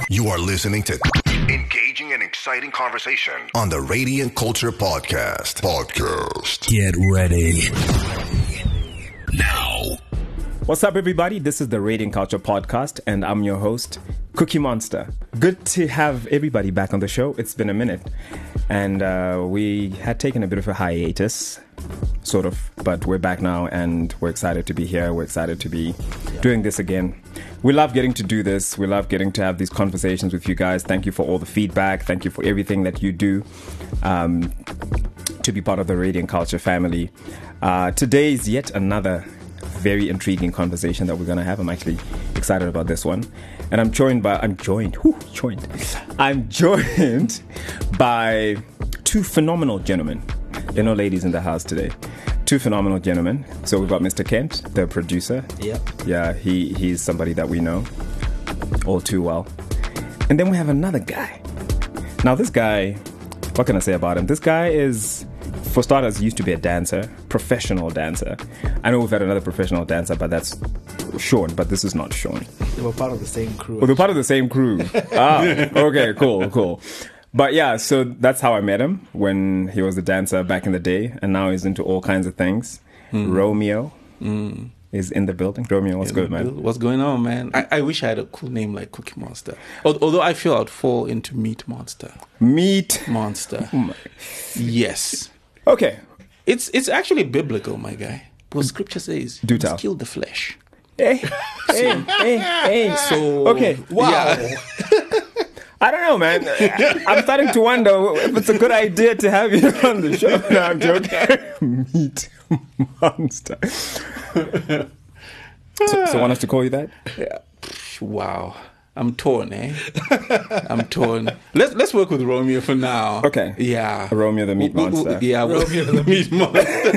You are listening to engaging and exciting conversation on the Radiant Culture Podcast. Get ready now. What's up, everybody? This is the Radiant Culture Podcast, and I'm your host, Cookie Monster. Good to have everybody back on the show. It's been a minute, and we had taken a bit of a hiatus, sort of, but we're back now, and we're excited to be here. We're excited to be doing this again. We love getting to do this. We love getting to have these conversations with you guys. Thank you for all the feedback. Thank you for everything that you do to be part of the Radiant Culture family. Today is yet another very intriguing conversation that we're going to have. I'm actually excited about this one. And I'm joined by two phenomenal gentlemen. There are no ladies in the house today. Two phenomenal gentlemen. So we've got Mr. Kent, the producer. Yep. Yeah, he's somebody that we know all too well. And then we have another guy. Now this guy, what can I say about him? This guy is, for starters, used to be a dancer, professional dancer. I know we've had another professional dancer, but that's Sean, but this is not Sean. They were part of the same crew. Well, they're part of the same crew. Okay, cool. But yeah, so that's how I met him, when he was a dancer back in the day, and now he's into all kinds of things. Romeo is in the building. Romeo, what's good, man? What's going on, man? I wish I had a cool name like Cookie Monster. Although I feel I'd fall into Meat Monster. Meat Monster. Yes. Okay. It's actually biblical, my guy. What scripture says, Do tell. kill the flesh. Hey. So, Okay. Wow. Yeah. I don't know, man. I'm starting to wonder if it's a good idea to have you on the show. No, I'm joking. Meat Monster. So want us to call you that? Yeah. Wow. I'm torn, eh? I'm torn. Let's work with Romeo for now. Okay. Yeah. Romeo the Meat Monster. Yeah, Romeo the Meat Monster.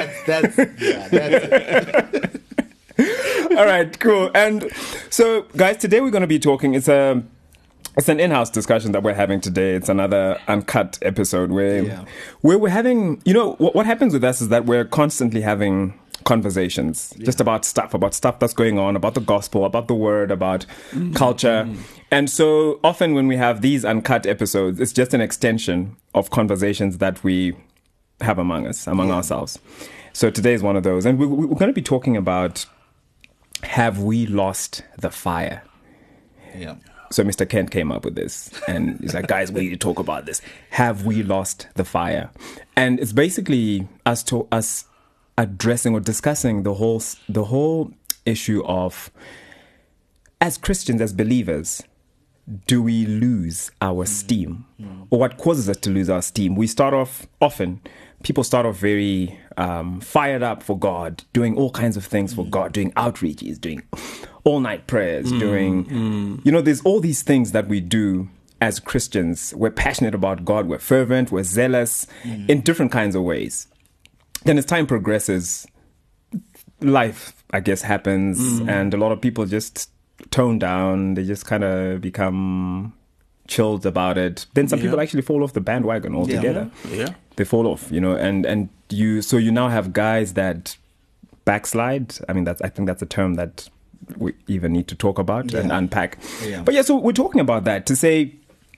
That's All right, cool. And so, guys, today we're going to be talking. It's an in-house discussion that we're having today. It's another uncut episode where we're having, what happens with us is that we're constantly having conversations just about stuff that's going on, about the gospel, about the word, about culture. And so often when we have these uncut episodes, it's just an extension of conversations that we have among ourselves. So today is one of those. And we're going to be talking about, have we lost the fire? yeah. So Mr. Kent came up with this, and he's like, guys, we need to talk about this. Have we lost the fire? And it's basically us addressing or discussing the whole issue of, as Christians, as believers, do we lose our steam? Or what causes us to lose our steam? People start off very fired up for God, doing all kinds of things for God, doing outreaches, doing all-night prayers, there's all these things that we do as Christians. We're passionate about God, we're fervent, we're zealous in different kinds of ways. Then as time progresses, life, I guess, happens, and a lot of people just tone down. They just kind of become chilled about it. Then some people actually fall off the bandwagon altogether. Yeah. They fall off, and you now have guys that backslide. I mean, I think that's a term that we even need to talk about and unpack. Yeah. But so we're talking about that to say,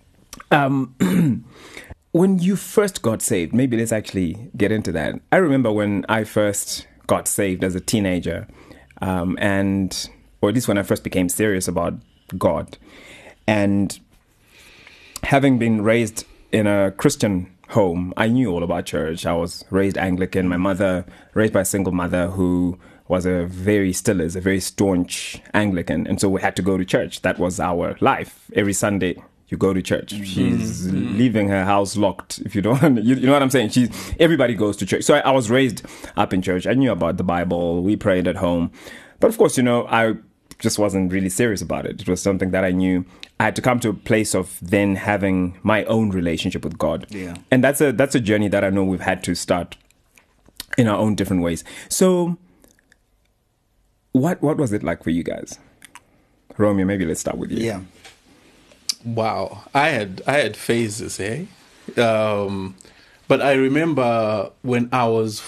when you first got saved, maybe let's actually get into that. I remember when I first got saved as a teenager, or at least when I first became serious about God, and having been raised in a Christian home, I knew all about church. I was raised Anglican. My mother, raised by a single mother who was a very staunch Anglican. And so we had to go to church. That was our life. Every Sunday, you go to church. She's leaving her house locked. If you don't, you know what I'm saying? Everybody goes to church. So I was raised up in church. I knew about the Bible. We prayed at home. But of course, I just wasn't really serious about it. It was something that I knew I had to come to a place of then having my own relationship with God. Yeah. And that's a journey that I know we've had to start in our own different ways. So what was it like for you guys? Romeo, maybe let's start with you. Yeah. Wow. I had phases, eh? But I remember when I was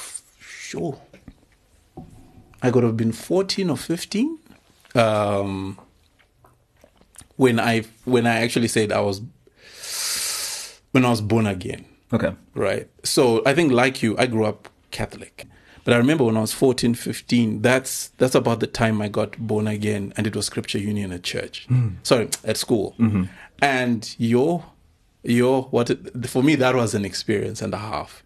I could have been 14 or 15. when I actually said when I was born again. Okay. Right. So I think like you, I grew up Catholic. But I remember when I was 14, 15, that's about the time I got born again, and it was Scripture Union at church. Sorry, at school. Mm-hmm. And for me, that was an experience and a half.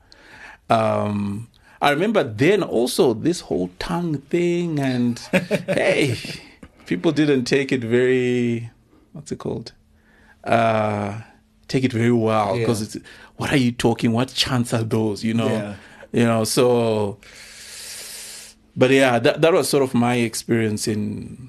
I remember then also this whole tongue thing, and hey, people didn't take it very, what's it called? Take it very well, because it's, what are you talking? What chants are those? You know, so. But yeah, that was sort of my experience in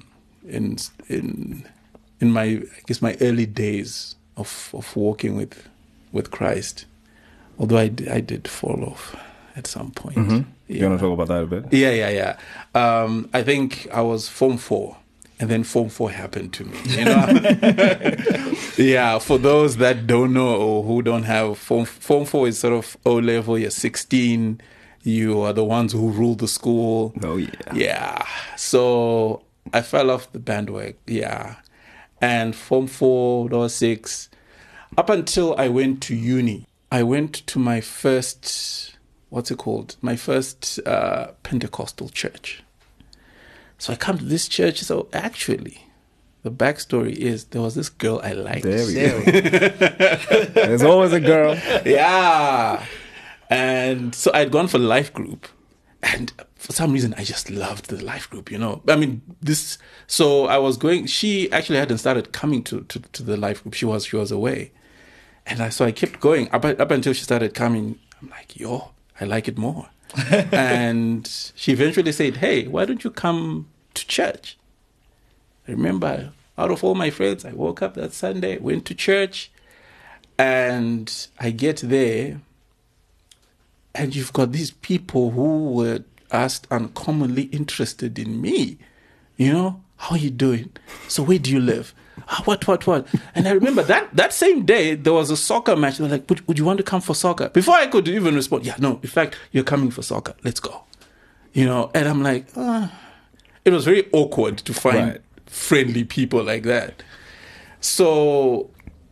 my, I guess, my early days of walking with Christ. Although I did fall off at some point. Mm-hmm. Yeah. You want to talk about that a bit? Yeah. I think I was Form 4, and then Form 4 happened to me. You know, yeah. For those that don't know or who don't have Form 4 is sort of O level. You're 16. You are the ones who rule the school. Oh, yeah. Yeah. So I fell off the bandwagon. Yeah. And Form 4, or 6, up until I went to uni, I went to my first, my first Pentecostal church. So I come to this church. So actually, the backstory is there was this girl I liked. There we go. There's always a girl. Yeah. And so I'd gone for life group, and for some reason I just loved the life group, you know. I mean, so I was going, she actually hadn't started coming to the life group. She was away. And so I kept going up until she started coming. I'm like, I like it more. And she eventually said, hey, why don't you come to church? I remember, out of all my friends, I woke up that Sunday, went to church, and I get there. And you've got these people who were asked uncommonly interested in me. You know, how are you doing? So where do you live? What? And I remember that same day, there was a soccer match. They were like, would you want to come for soccer? Before I could even respond, yeah, no, in fact, you're coming for soccer. Let's go. You know, and I'm like, it was very awkward to find friendly people like that. So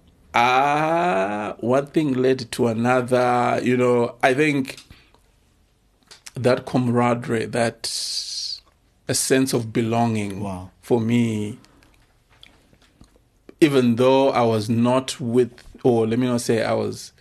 one thing led to another. You know, I think that camaraderie, that a sense of belonging for me, even though I was not let me not say I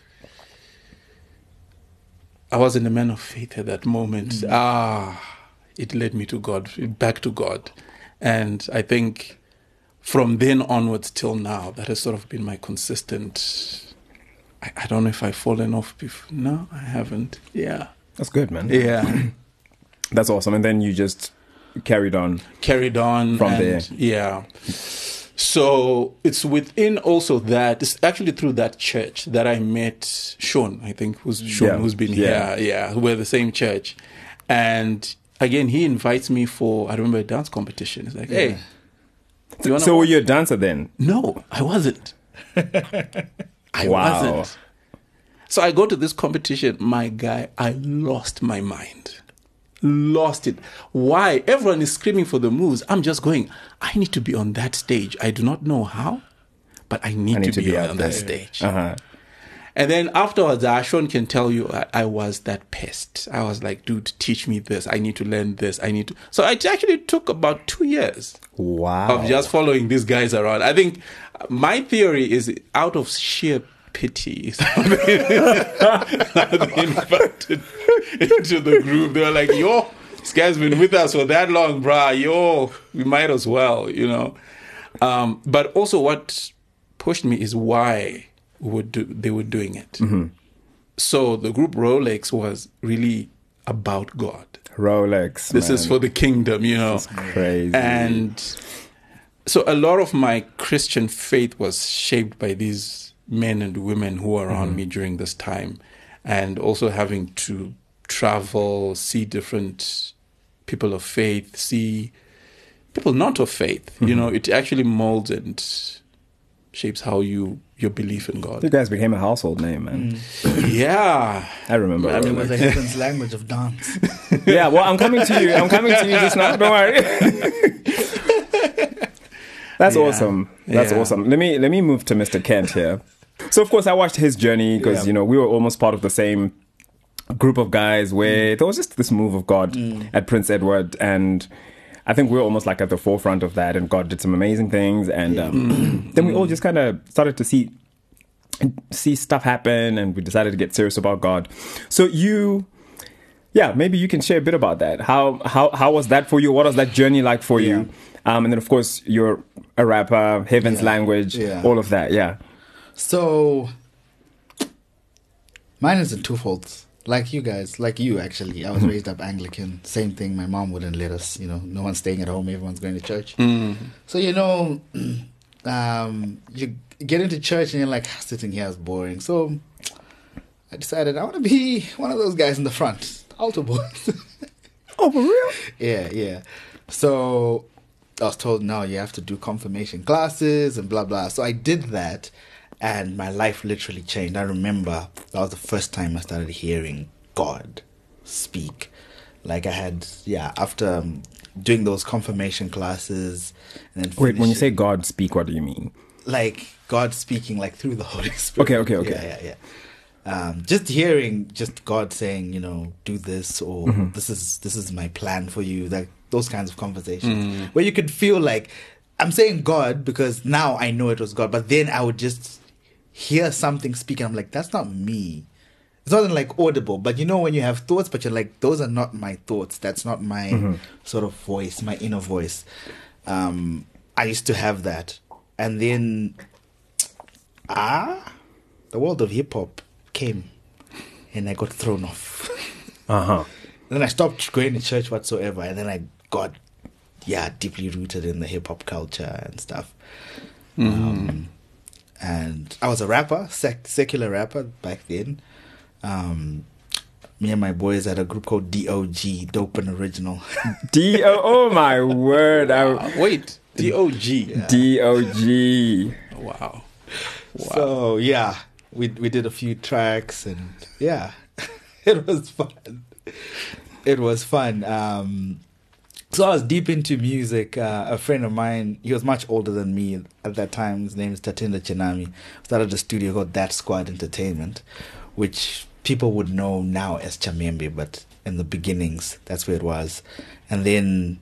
wasn't a man of faith at that moment. It led me to God, back to God. And I think from then onwards till now, that has sort of been my consistent. I don't know if I've fallen off before. No, I haven't. Yeah. That's good, man. Yeah. That's awesome. And then you just carried on from there. Yeah. So it's within also that, it's actually through that church that I met Sean, I think, who's been here. Yeah, we're the same church. And again, he invites me for, I remember, a dance competition. He's like, hey. So were you a dancer then? No, I wasn't. I wasn't. So I go to this competition. My guy, I lost my mind. Lost it. Why? Everyone is screaming for the moves. I'm just going, I need to be on that stage. I do not know how, but I need to be on that stage. Uh-huh. And then afterwards, Sean can tell you, I was that pest. I was like, dude, teach me this. I need to learn this. So it actually took about 2 years. Wow. Of just following these guys around. I think my theory is out of sheer pity. They invited into the group. They were like, this guy's been with us for that long, brah. We might as well, you know. But also what pushed me is why they were doing it. Mm-hmm. So the group Rolex was really about God. Rolex. This is for the kingdom, you know. That's crazy. And so a lot of my Christian faith was shaped by these men and women who were around me during this time, and also having to travel, see different people of faith, see people not of faith. You know, it actually molds and shapes how your belief in God. You guys became a household name, man. Yeah. I remember. I mean, with the heaven's language of dance. Yeah, well, I'm coming to you just now. Don't worry. That's Yeah. awesome. That's Yeah. awesome. Let me move to Mr. Kent here. So of course I watched his journey because we were almost part of the same group of guys where there was just this move of God at Prince Edward, and I think we were almost like at the forefront of that, and God did some amazing things, and then we all just kind of started to see stuff happen, and we decided to get serious about God. So maybe you can share a bit about that. How was that for you? What was that journey like for you? And then of course you're a rapper, Heaven's Language, all of that. Yeah. So mine is in twofolds. Like you guys, like you actually. I was raised up Anglican. Same thing. My mom wouldn't let us, no one's staying at home. Everyone's going to church. So, you get into church and you're like, sitting here is boring. So I decided I want to be one of those guys in the front. Altar boys. Oh, for real? Yeah. So I was told, no, you have to do confirmation classes and blah, blah. So I did that. And my life literally changed. I remember that was the first time I started hearing God speak. Like I had, after doing those confirmation classes. And then Wait, when you say God speak, what do you mean? Like God speaking like through the Holy Spirit. Okay. Yeah. Just hearing just God saying, do this, or this is my plan for you. Like those kinds of conversations where you could feel like I'm saying God because now I know it was God. But then I would just hear something speaking. I'm like, that's not me. It wasn't like audible, but when you have thoughts, but you're like, those are not my thoughts. That's not my sort of voice, my inner voice. I used to have that. And then, the world of hip hop came and I got thrown off. Uh-huh. Then I stopped going to church whatsoever. And then I got, deeply rooted in the hip hop culture and stuff. And I was a rapper, secular rapper back then. Me and my boys had a group called DOG, Dope and Original. Oh my word. Wait, DOG. DOG. Wow. So, we did a few tracks and, it was fun. It was fun. So I was deep into music. A friend of mine, he was much older than me at that time. His name is Tatenda Chinami. Started a studio called That Squad Entertainment, which people would know now as Chamembe, but in the beginnings, that's where it was. And then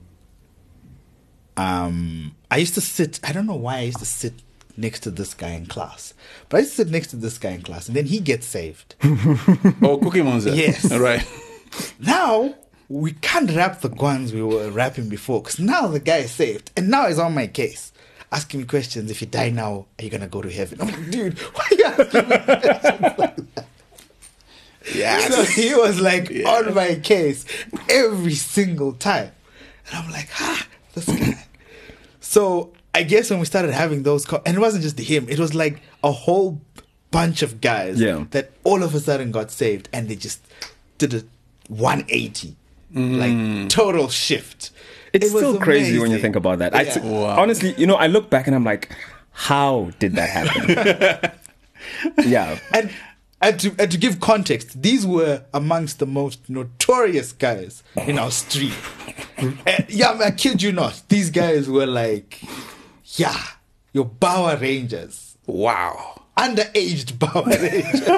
I used to sit, I don't know why I used to sit next to this guy in class. But I used to sit next to this guy in class, and then he gets saved. Oh, Cookie Monster. Yes. Right. Now, we can't rap the guns we were rapping before, because now the guy is saved, and now he's on my case, asking me questions. If you die now, are you going to go to heaven? I'm like, dude, why are you asking me questions like that? Yeah. So he was like on my case every single time. And I'm like, this guy. So I guess when we started having those, and it wasn't just him, it was like a whole bunch of guys that all of a sudden got saved, and they just did a 180. Like total shift. It's It was still crazy amazing. when you think about that. Yeah. Wow. Honestly, I look back and I'm like, how did that happen? Yeah. And to give context, these were amongst the most notorious guys in our street. I kid you not. These guys were like, your Power Rangers. Wow. Underaged Power Rangers.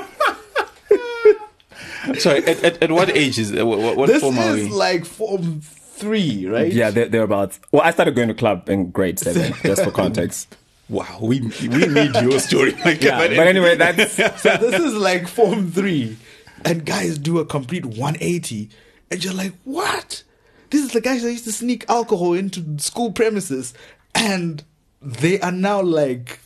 Sorry, at what age is it? What This form are we? is like Form 3, right? Yeah, they're about. Well, I started going to club in grade 7, just for context. Wow, we need your story. Yeah, but anyway, that's So this is like Form 3. And guys do a complete 180. And you're like, what? This is the guys that used to sneak alcohol into school premises. And they are now like,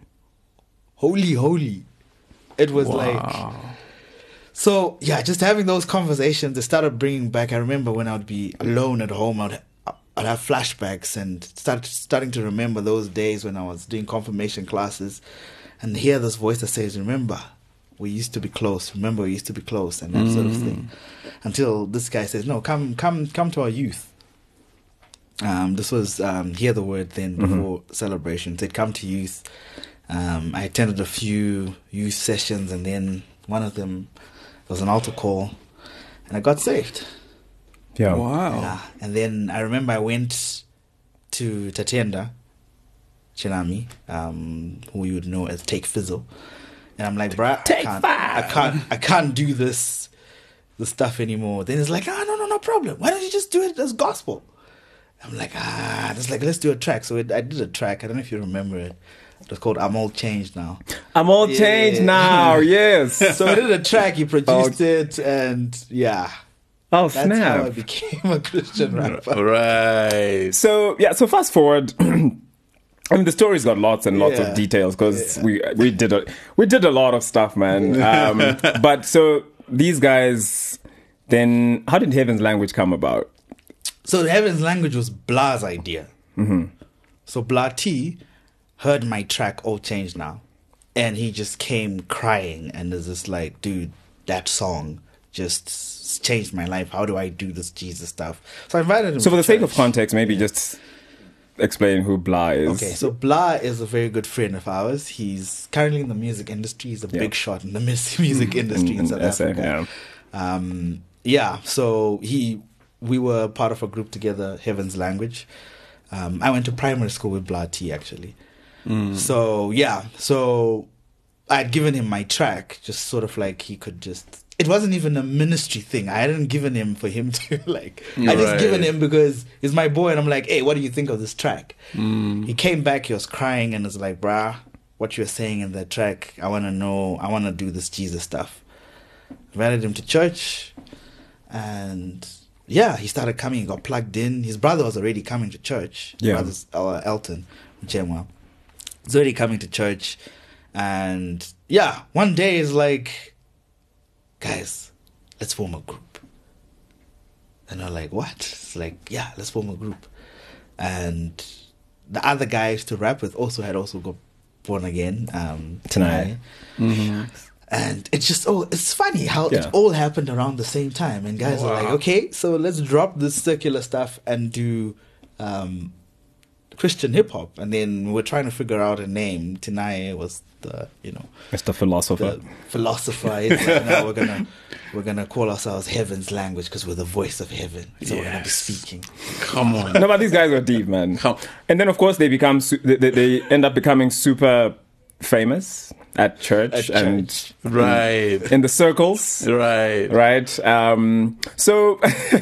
holy. It was like... So, just having those conversations, they started bringing back... I remember when I would be alone at home, I'd have flashbacks and starting to remember those days when I was doing confirmation classes and hear this voice that says, remember, we used to be close. Remember, we used to be close, and that sort of thing. Until this guy says, no, come to our youth. This was Hear the Word then before celebration. They'd come to youth. I attended a few youth sessions, and then one of them was an altar call, and I got saved. yeah. Wow. And then I remember I went to Tatenda, Chinami, who you would know as Take Fizzle. And I'm like, bruh, I can't do this stuff anymore. Then it's like, no problem. Why don't you just do it as gospel? I'm like, let's do a track. So I did a track. I don't know if you remember it. It was called I'm All Changed Now. I'm all changed now, yes. So I did a track, he produced it, and Oh, that's snap. how I became a Christian rapper. Right. So fast forward. I mean, the story's got lots and lots of details because we did a lot of stuff, man. But so these guys, then how did Heaven's Language come about? So Heaven's Language was Bla's idea. Mm-hmm. So Bla T heard my track All Changed Now, and he just came crying and is just like, dude, that song just changed my life. How do I do this Jesus stuff? So I invited him. So for the to sake of church. context, maybe just explain who Bla is. Okay, so Bla is a very good friend of ours. He's currently in the music industry. He's a big shot in the music industry in South SA, Africa. So we were part of a group together, Heaven's Language. I went to primary school with Bla T, actually. So I'd given him my track, just sort of like he could just... It wasn't even a ministry thing. I hadn't given him for him to like... I just given him because he's my boy, and I'm like, hey, what do you think of this track? He came back, he was crying, and was like, brah, what you're saying in that track, I want to know, I want to do this Jesus stuff. Invited him to church, and he started coming, he got plugged in. His brother was already coming to church. Yeah. Brother's Elton Chemwa. He's already coming to church, and one day is like, guys, let's form a group. And I'm like, what? It's like, let's form a group. And the other guys to rap with had also got born again. Tonight. Mm-hmm. And it's just, it's funny how it all happened around the same time. And guys are like, okay, so let's drop this secular stuff and do Christian hip hop. And then we're trying to figure out a name. Tinae was the, Mr. Philosopher. The philosopher. It's like, now we're gonna call ourselves Heaven's Language because we're the voice of heaven. So we're gonna be speaking. Come on. No, but these guys are deep, man. And then of course they become they end up becoming super famous at church. And right in the circles, right. So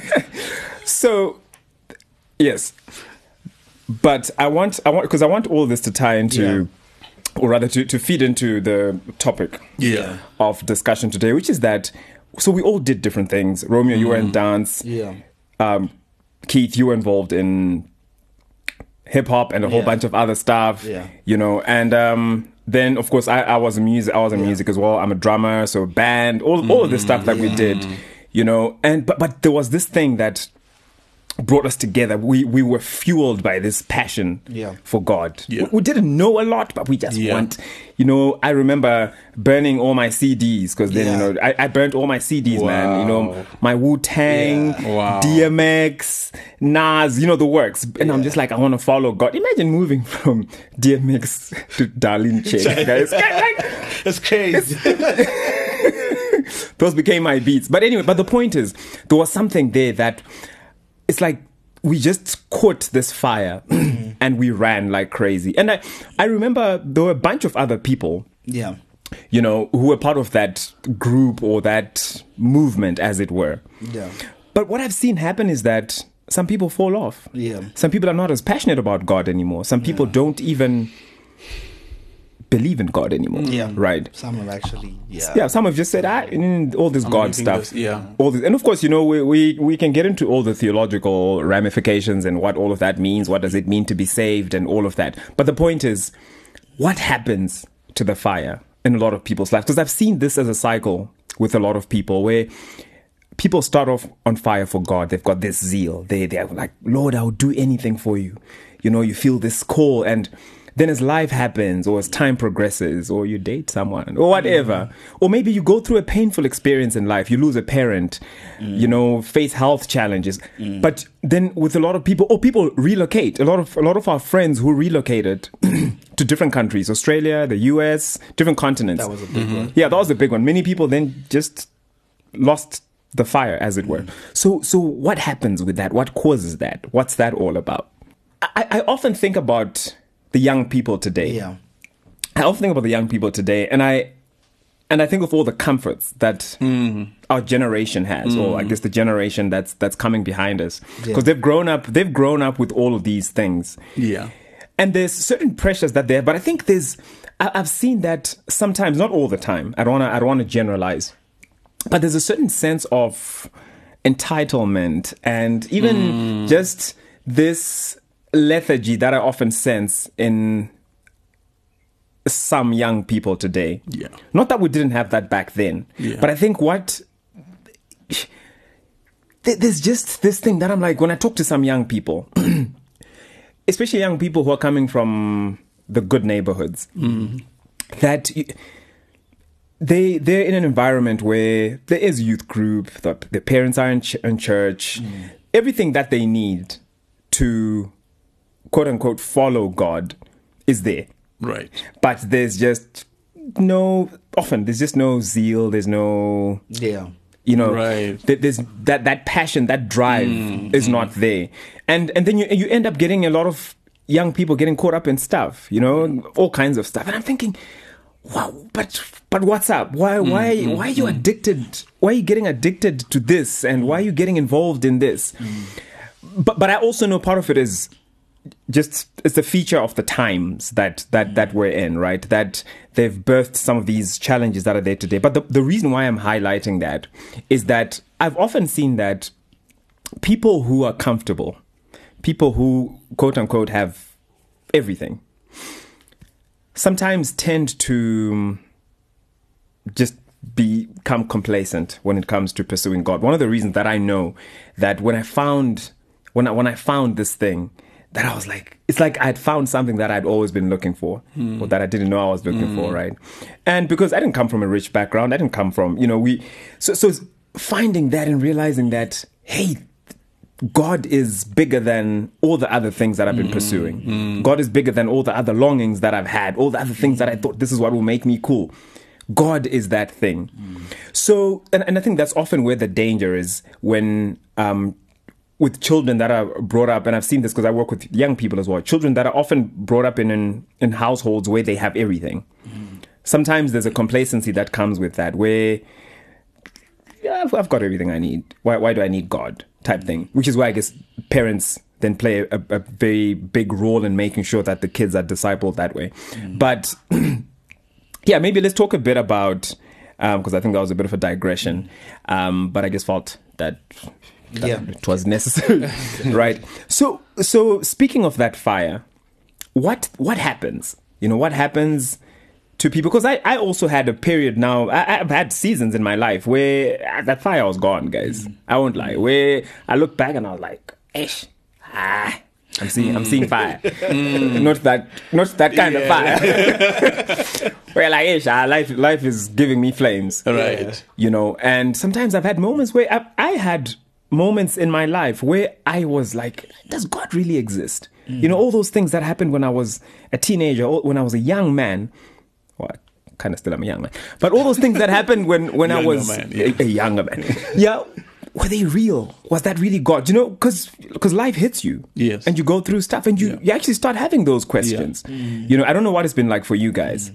yes, but I want because I want all this to tie into. Or rather, to feed into the topic of discussion today, which is that, so we all did different things. Romeo, you were in dance. Yeah. Keith, you were involved in hip-hop and a whole bunch of other stuff. Yeah. And then, of course, I was in music. I was in music as well. I'm a drummer, so band, all of this stuff that we did. And but there was this thing that brought us together. We were fueled by this passion for God. We didn't know a lot, but we just want, I remember burning all my CDs because then, I burnt all my CDs, man. My Wu-Tang, DMX, Nas, the works. And I'm just like, I want to follow God. Imagine moving from DMX to Darlene Chick, guys. That's crazy. Those became my beats. But anyway, the point is, there was something there that it's like we just caught this fire and we ran like crazy. And I remember there were a bunch of other people, who were part of that group or that movement, as it were. Yeah. But what I've seen happen is that some people fall off. Yeah. Some people are not as passionate about God anymore. Some people don't even believe in God anymore. Yeah. Right. Some have actually, some have just said, all this God stuff. All this. And of course, we can get into all the theological ramifications and what all of that means. What does it mean to be saved and all of that? But the point is, what happens to the fire in a lot of people's lives? Because I've seen this as a cycle with a lot of people where people start off on fire for God. They've got this zeal. They're like, Lord, I'll do anything for you. You feel this call, and then as life happens, or as time progresses, or you date someone, or whatever, or maybe you go through a painful experience in life, you lose a parent, face health challenges. But then with a lot of people, people relocate. A lot of our friends who relocated to different countries, Australia, the US, different continents. That was a big one. Yeah, that was a big one. Many people then just lost the fire, as it were. So what happens with that? What causes that? What's that all about? I often think about the young people today. Yeah. I often think about the young people today, and I think of all the comforts that our generation has, or I guess the generation that's coming behind us, because they've grown up with all of these things. Yeah. And there's certain pressures that there, but I think I've seen that sometimes, not all the time. I don't want to generalize, but there's a certain sense of entitlement and even just this lethargy that I often sense in some young people today. Yeah. Not that we didn't have that back then, but I think there's just this thing that I'm like, when I talk to some young people, especially young people who are coming from the good neighborhoods, that they're in an environment where there is youth group, the parents are in church, everything that they need to quote unquote follow God is there. Right. But there's just no zeal, there's no right. there's that passion, that drive is not there. And then you end up getting a lot of young people getting caught up in stuff, all kinds of stuff. And I'm thinking, wow, but what's up? Why are you addicted? Why are you getting addicted to this? And why are you getting involved in this? But I also know part of it is just, it's a feature of the times that we're in, right? That they've birthed some of these challenges that are there today. But the reason why I'm highlighting that is that I've often seen that people who are comfortable, people who quote unquote have everything, sometimes tend to just become complacent when it comes to pursuing God. One of the reasons that I know that when I found this thing, that I was like, it's like I'd found something that I'd always been looking for, or that I didn't know I was looking for, right? And because I didn't come from a rich background, I didn't come from, so finding that and realizing that, hey, God is bigger than all the other things that I've been pursuing. God is bigger than all the other longings that I've had, all the other things that I thought this is what will make me cool. God is that thing. So, and I think that's often where the danger is when, with children that are brought up, and I've seen this because I work with young people as well, children that are often brought up in households where they have everything. Sometimes there's a complacency that comes with that, where I've got everything I need. Why do I need God? Type thing. Which is why I guess parents then play a very big role in making sure that the kids are discipled that way. But yeah, maybe let's talk a bit about, because I think that was a bit of a digression, but I just felt that it was necessary, right? So speaking of that fire, what happens? What happens to people? Because I also had a period now. I've had seasons in my life where that fire was gone, guys. I won't lie. Where I look back and I was like, I'm seeing fire. Not that kind of fire. Where like, life is giving me flames, right? And sometimes I've had moments where I had moments in my life where I was like, does God really exist? All those things that happened when I was a teenager, or when I was a young man. Well, I kind of still am a young man. But all those things that happened when I was a younger man. Yeah. Were they real? Was that really God? Because life hits you. Yes. And you go through stuff and you actually start having those questions. Yeah. I don't know what it's been like for you guys.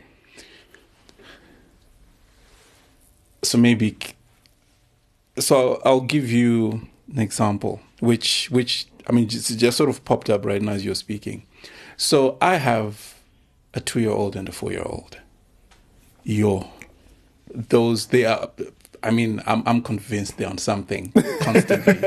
So I'll give you an example, which I mean, just sort of popped up right now as you're speaking. So I have a 2-year-old and a 4-year-old. They are. I mean, I'm convinced they're on something constantly.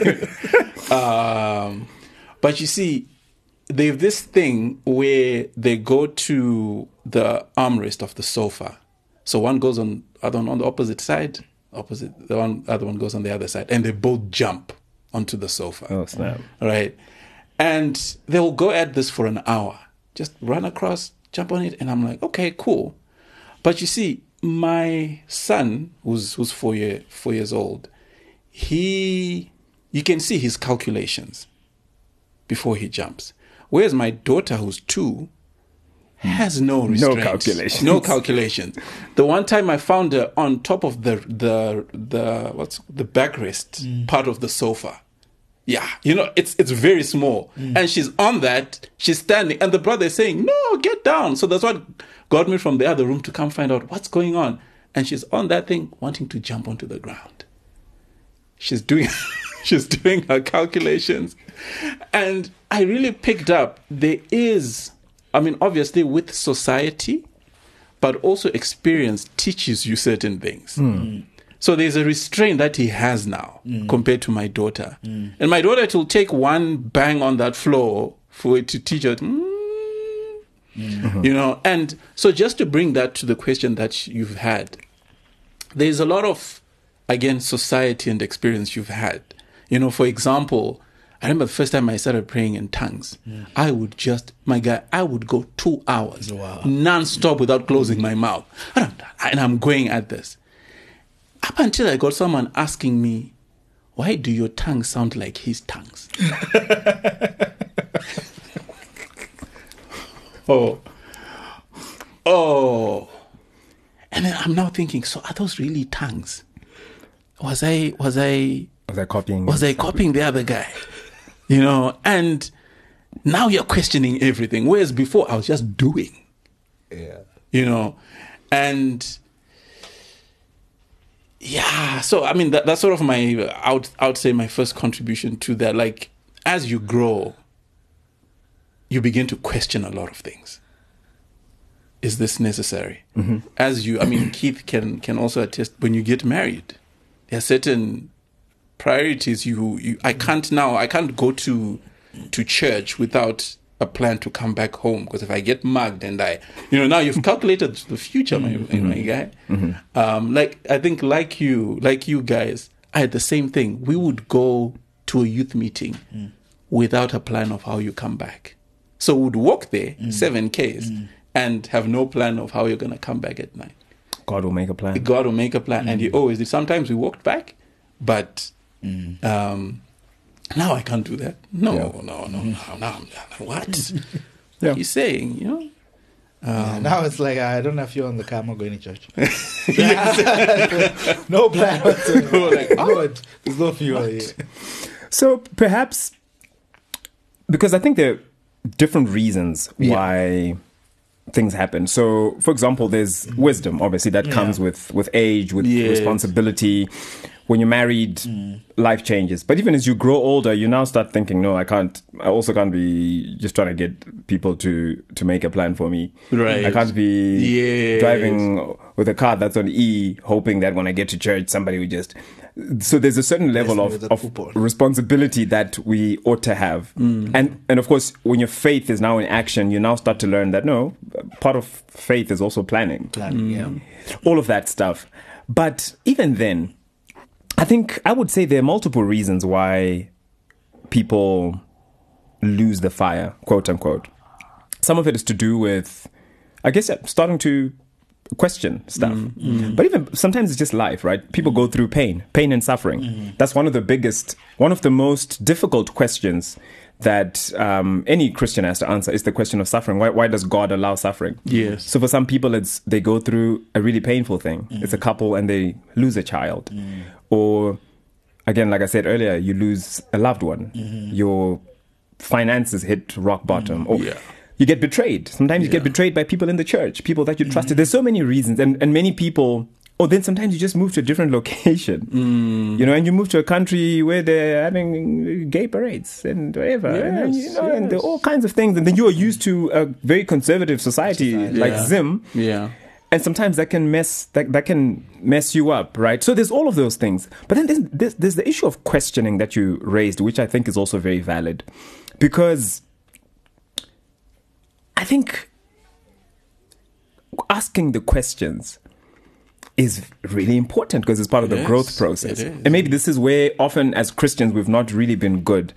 But you see, they have this thing where they go to the armrest of the sofa. So one goes on the opposite side. The other one goes on the other side, and they both jump onto the sofa. Oh, snap. Right. And they'll go at this for an hour. Just run across, jump on it, and I'm like, okay, cool. But you see, my son, who's 4 years old, you can see his calculations before he jumps. Whereas my daughter, who's 2, has no restraint. No calculations. The one time I found her on top of the backrest part of the sofa, Yeah, it's very small. And she's on that, she's standing, and the brother is saying, no, get down. So that's what got me from the other room to come find out what's going on. And she's on that thing, wanting to jump onto the ground. She's doing her calculations. And I really picked up, there is, obviously with society, but also experience teaches you certain things. So there's a restraint that he has now compared to my daughter. And my daughter, it will take one bang on that floor for it to teach her, And so just to bring that to the question that you've had, there's a lot of, again, society and experience you've had. For example, I remember the first time I started praying in tongues, I would go 2 hours non-stop without closing my mouth. And I'm going at this. Up until I got someone asking me, why do your tongues sound like his tongues? Oh. And then I'm now thinking, so are those really tongues? Was I copying the other guy? And now you're questioning everything. Whereas before I was just doing. Yeah. And yeah, so that's sort of my, I would say my first contribution to that. Like, as you grow, you begin to question a lot of things. Is this necessary? As you, Keith can also attest, when you get married, there are certain priorities I can't go to church without a plan to come back home, because if I get mugged and now you've calculated the future, my guy. I think like you guys, I had the same thing. We would go to a youth meeting without a plan of how you come back. So we'd walk there 7 Ks and have no plan of how you're going to come back at night. God will make a plan. God will make a plan, and He always did. Sometimes we walked back, but now I can't do that. No. What? Yeah. He's saying, now it's like, I don't have you on the car, I'm not going to church. No plan whatsoever. There's no fuel here. So perhaps, because I think there are different reasons why things happen. So, for example, there's wisdom, obviously, that comes with age, with responsibility. When you're married, life changes. But even as you grow older, you now start thinking, no, I also can't be just trying to get people to make a plan for me. Right. I can't be driving with a car that's on E, hoping that when I get to church, somebody would just... So there's a certain level of responsibility that we ought to have. And of course, when your faith is now in action, you now start to learn that, no, part of faith is also planning. All of that stuff. But even then, I think I would say there are multiple reasons why people lose the fire, quote unquote. Some of it is to do with, I guess, starting to question stuff. But even sometimes it's just life, right? People go through pain and suffering. That's one of the most difficult questions that any Christian has to answer, is the question of suffering. Why does God allow suffering? Yes. So for some people, they go through a really painful thing. It's a couple and they lose a child. Or, again, like I said earlier, you lose a loved one. Your finances hit rock bottom. Or you get betrayed. Sometimes you get betrayed by people in the church, people that you trusted. There's so many reasons. And many people... Or then sometimes you just move to a different location, and you move to a country where they're having gay parades and whatever, and there are all kinds of things. And then you are used to a very conservative society like Zim. Yeah. And sometimes that can mess you up, right? So there's all of those things. But then there's the issue of questioning that you raised, which I think is also very valid. Because I think asking the questions is really important, because it's part of the growth process. And maybe this is where often as Christians we've not really been good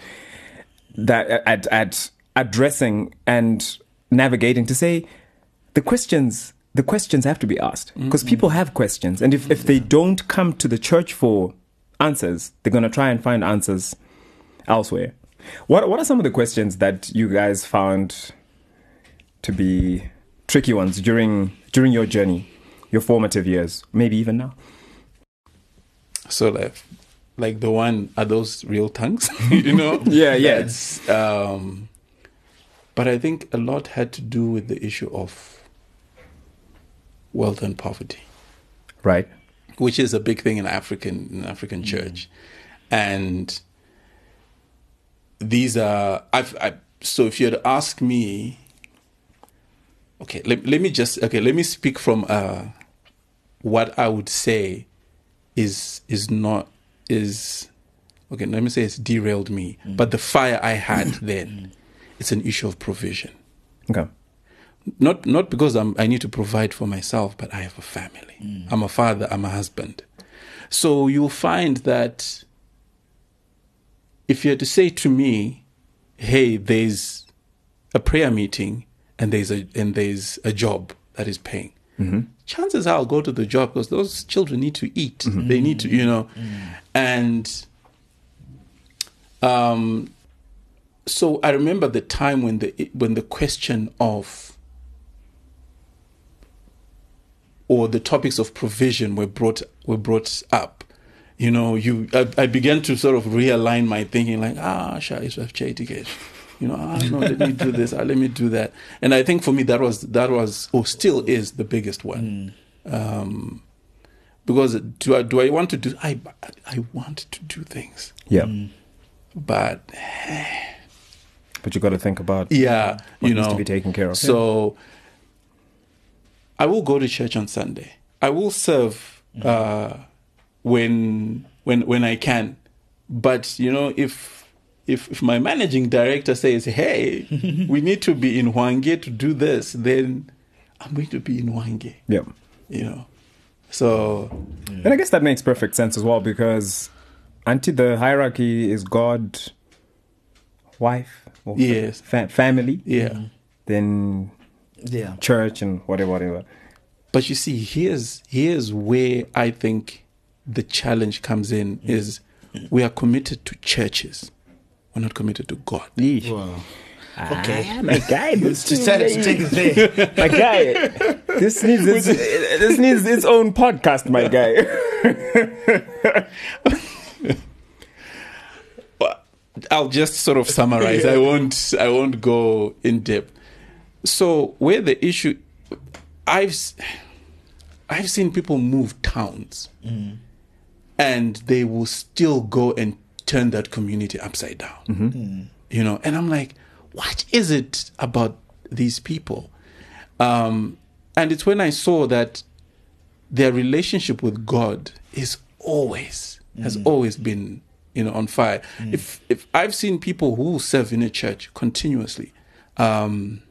at addressing and navigating to say the questions have to be asked, because people have questions, and if they don't come to the church for answers, they're going to try and find answers elsewhere. What are some of the questions that you guys found to be tricky ones during your journey, your formative years, maybe even now? So, like, like the one, are those real tongues? You know? Yeah. It's, but I think a lot had to do with the issue of wealth and poverty. Right. Which is a big thing in African church. And these are, so if you had asked me, okay, let me speak from what I would say is it's derailed me. But the fire I had then, it's an issue of provision. Okay. Not because I need to provide for myself, but I have a family. I'm a father, I'm a husband. So you'll find that if you had to say to me, hey, there's a prayer meeting and there's a job that is paying, chances are I'll go to the job because those children need to eat. They need to, you know. And so I remember the time when the question of, or the topics of provision were brought up. You know, I began to sort of realign my thinking, like, you know, no, let me do this, let me do that. And I think for me that was or still is the biggest one. Because do I want to do, I want to do things. Yeah. But you got to think about what needs to be taken care of. So I will go to church on Sunday. I will serve when I can. But you know, if my managing director says, "Hey, we need to be in Hwange to do this," then I'm going to be in Hwange. Yeah. You know. So, and I guess that makes perfect sense as well, because until the hierarchy is God, wife, or yes, family, then church and whatever. But you see, here's where I think the challenge comes in: is we are committed to churches, we're not committed to God. Wow. Okay, my guy, this decided to take it there. My guy, this needs its own podcast, my guy. I'll just sort of summarize. I won't go in depth. So where the issue, I've seen people move towns, and they will still go and turn that community upside down. You know, and I'm like, what is it about these people? And it's when I saw that their relationship with God has always been, you know, on fire. If I've seen people who serve in a church continuously, I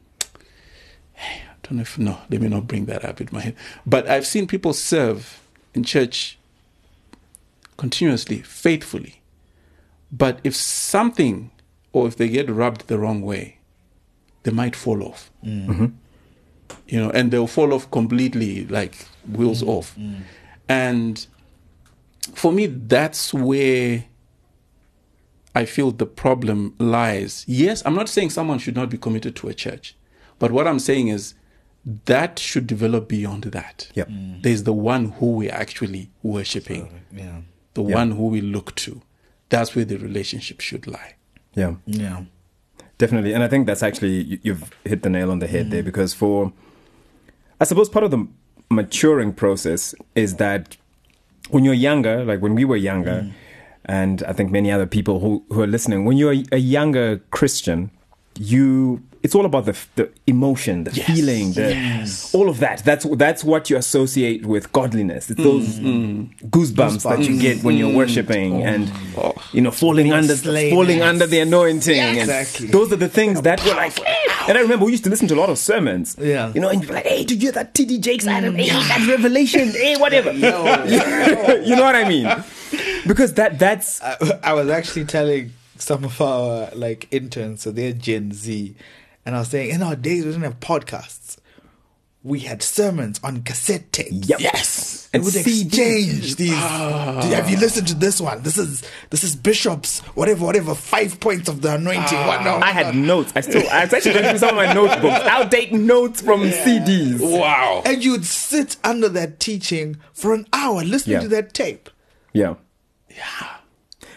don't know if, no, let me not bring that up in my head. But I've seen people serve in church continuously, faithfully. But if something, or if they get rubbed the wrong way, they might fall off. You know, and they'll fall off completely, like wheels off. And for me, that's where I feel the problem lies. Yes, I'm not saying someone should not be committed to a church, but what I'm saying is that should develop beyond that. Yep. There's the one who we're actually worshiping, the one who we look to. That's where the relationship should lie. Yeah. Definitely. And I think that's actually, you've hit the nail on the head there, because I suppose part of the maturing process is that when you're younger, like when we were younger, and I think many other people who are listening, when you're a younger Christian, it's all about the emotion, the feeling, all of that. That's what you associate with godliness. It's those goosebumps that you get when you're worshiping, and you know, falling under the anointing. Exactly. And those are the things that were like. And I remember we used to listen to a lot of sermons. Yeah. You know, and you'd be like, "Hey, did you hear that TD Jakes item? Hey, that revelation? Hey, whatever." You know what I mean? Because that's. I was actually telling some of our like interns, so they're Gen Z, and I was saying, in our days we didn't have podcasts. We had sermons on cassette tapes. Yep. Yes, and would exchange these. Have you listened to this one? This is Bishop's whatever 5 points of the anointing. I had notes. I was actually going through some of my notebooks, outdated notes from CDs. Wow! And you'd sit under that teaching for an hour listening to that tape. Yeah.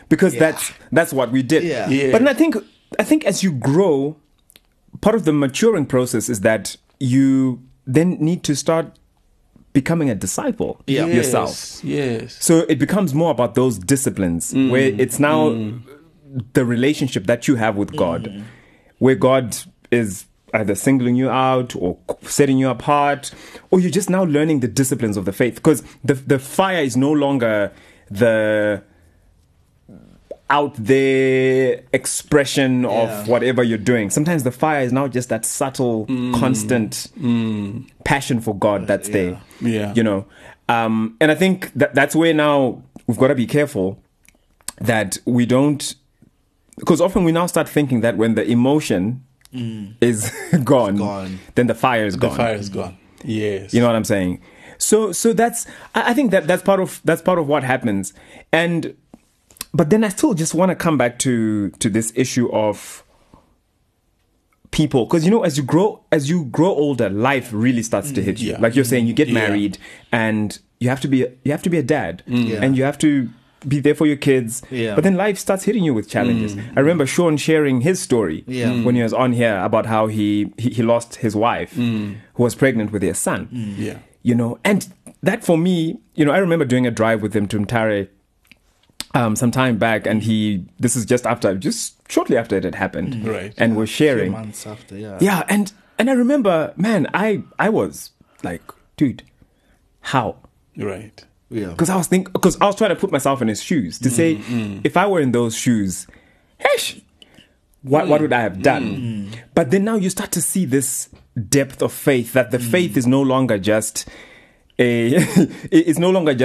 because that's what we did. Yeah. Yeah. But then I think as you grow, part of the maturing process is that you then need to start becoming a disciple yourself. Yes. So it becomes more about those disciplines where it's now the relationship that you have with God, where God is either singling you out or setting you apart, or you're just now learning the disciplines of the faith, because the fire is no longer the out there expression of whatever you're doing. Sometimes the fire is now just that subtle, constant passion for God that's there. Yeah. You know, and I think that's where now we've got to be careful that we don't, because often we now start thinking that when the emotion is gone, then the fire is gone. The fire is gone. Yes. You know what I'm saying? So that's, I think that's part of what happens. But then I still just want to come back to this issue of people, because you know, as you grow older, life really starts to hit you. Yeah. Like you're saying, you get married and you have to be a dad, and you have to be there for your kids. But then life starts hitting you with challenges. I remember Sean sharing his story when he was on here about how he lost his wife who was pregnant with their son. Yeah. You know, and that for me, you know, I remember doing a drive with him to Mtare some time back, and this is just shortly after it had happened. Right. And we're sharing. A few months after, Yeah, and I remember, man, I was like, dude, how? Right. Yeah. Because I was trying to put myself in his shoes to say, if I were in those shoes, hesh, what would I have done? But then now you start to see this depth of faith, that the faith is no longer just an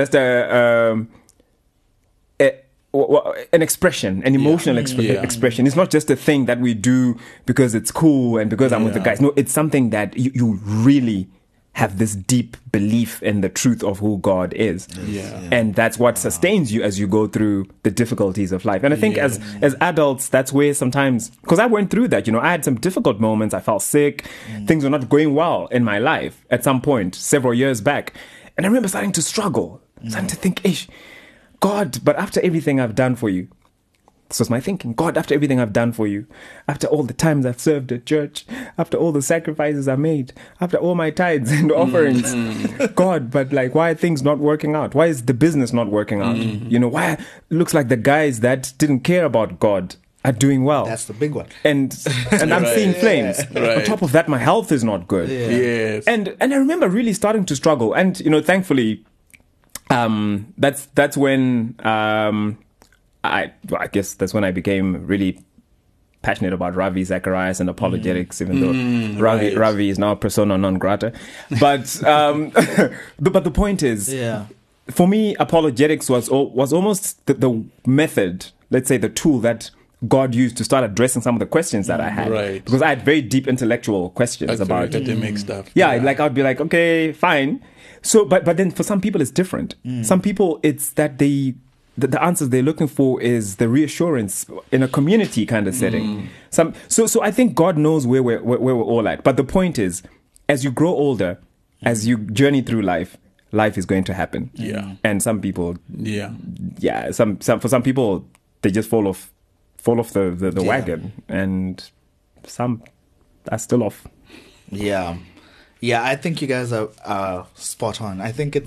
expression, an emotional expression. It's not just a thing that we do because it's cool and because I'm with the guys. No, it's something that you really have this deep belief in the truth of who God is. And that's what sustains you as you go through the difficulties of life. And I think as adults, that's where sometimes, because I went through that, you know, I had some difficult moments. I felt sick. Things were not going well in my life at some point, several years back. And I remember starting to struggle, starting to think, God, but after everything I've done for you, this was my thinking, God, after everything I've done for you, after all the times I've served at church, after all the sacrifices I made, after all my tithes and offerings, God, but like, why are things not working out? Why is the business not working out? You know, why it looks like the guys that didn't care about God are doing well. That's the big one. And I'm seeing flames. On top of that, my health is not good. Yes. And I remember really starting to struggle. And, you know, thankfully, that's when I guess that's when I became really passionate about Ravi Zacharias and apologetics, even though Ravi is now persona non grata. But but the point is, for me, apologetics was almost the method, let's say the tool that God used to start addressing some of the questions that I had. Right. Because I had very deep intellectual questions Like about academic stuff. like I'd be like, okay, fine. So, but then for some people it's different. Some people it's that the answers they're looking for is the reassurance in a community kind of setting. So I think God knows where we're all at. But the point is, as you grow older, as you journey through life is going to happen. Yeah. And some people, some for some people they just fall off the wagon, and some are still off. Yeah, I think you guys are spot on. I think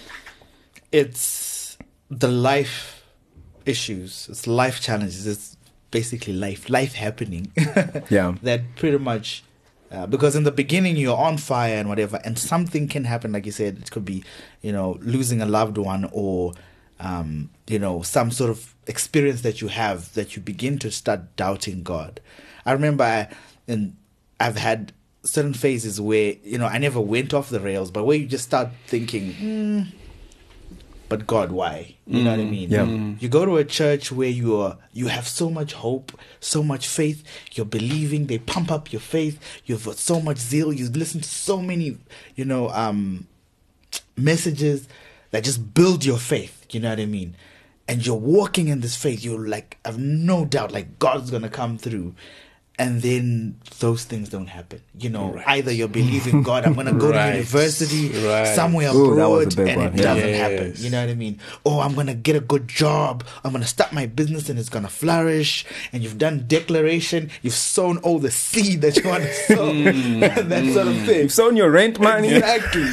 it's the life issues, it's life challenges, it's basically life happening. That pretty much, because in the beginning you're on fire and whatever, and something can happen, like you said, it could be, you know, losing a loved one, or you know, some sort of experience that you have that you begin to start doubting God. I remember I've had certain phases where, you know, I never went off the rails, but where you just start thinking, but God, why? You know what I mean? Yeah. You go to a church where you have so much hope, so much faith, you're believing, they pump up your faith, you've got so much zeal, you listen to so many, you know, messages that just build your faith, you know what I mean? And you're walking in this faith, you're like, I have no doubt, like, God's gonna come through. and then those things don't happen. Either you're believing God, I'm going to go to university somewhere abroad, and it doesn't happen. You know what I mean? Or I'm going to get a good job, I'm going to start my business and it's going to flourish, and you've done declaration, you've sown all the seed that you want to sow, that sort of thing. You've sown your rent money. Exactly.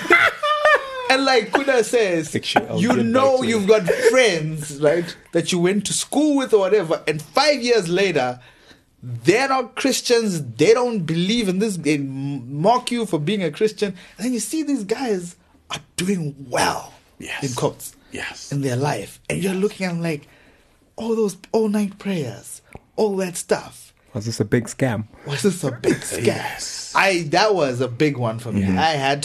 And like Kuna says, you've got friends, right, that you went to school with or whatever, and 5 years later, they're not Christians, they don't believe in this, they mock you for being a Christian, and then you see these guys are doing well, in quotes, in their life, and you're looking at them like, all those all-night prayers, all that stuff. Was this a big scam? Was this a big scam? That was a big one for me.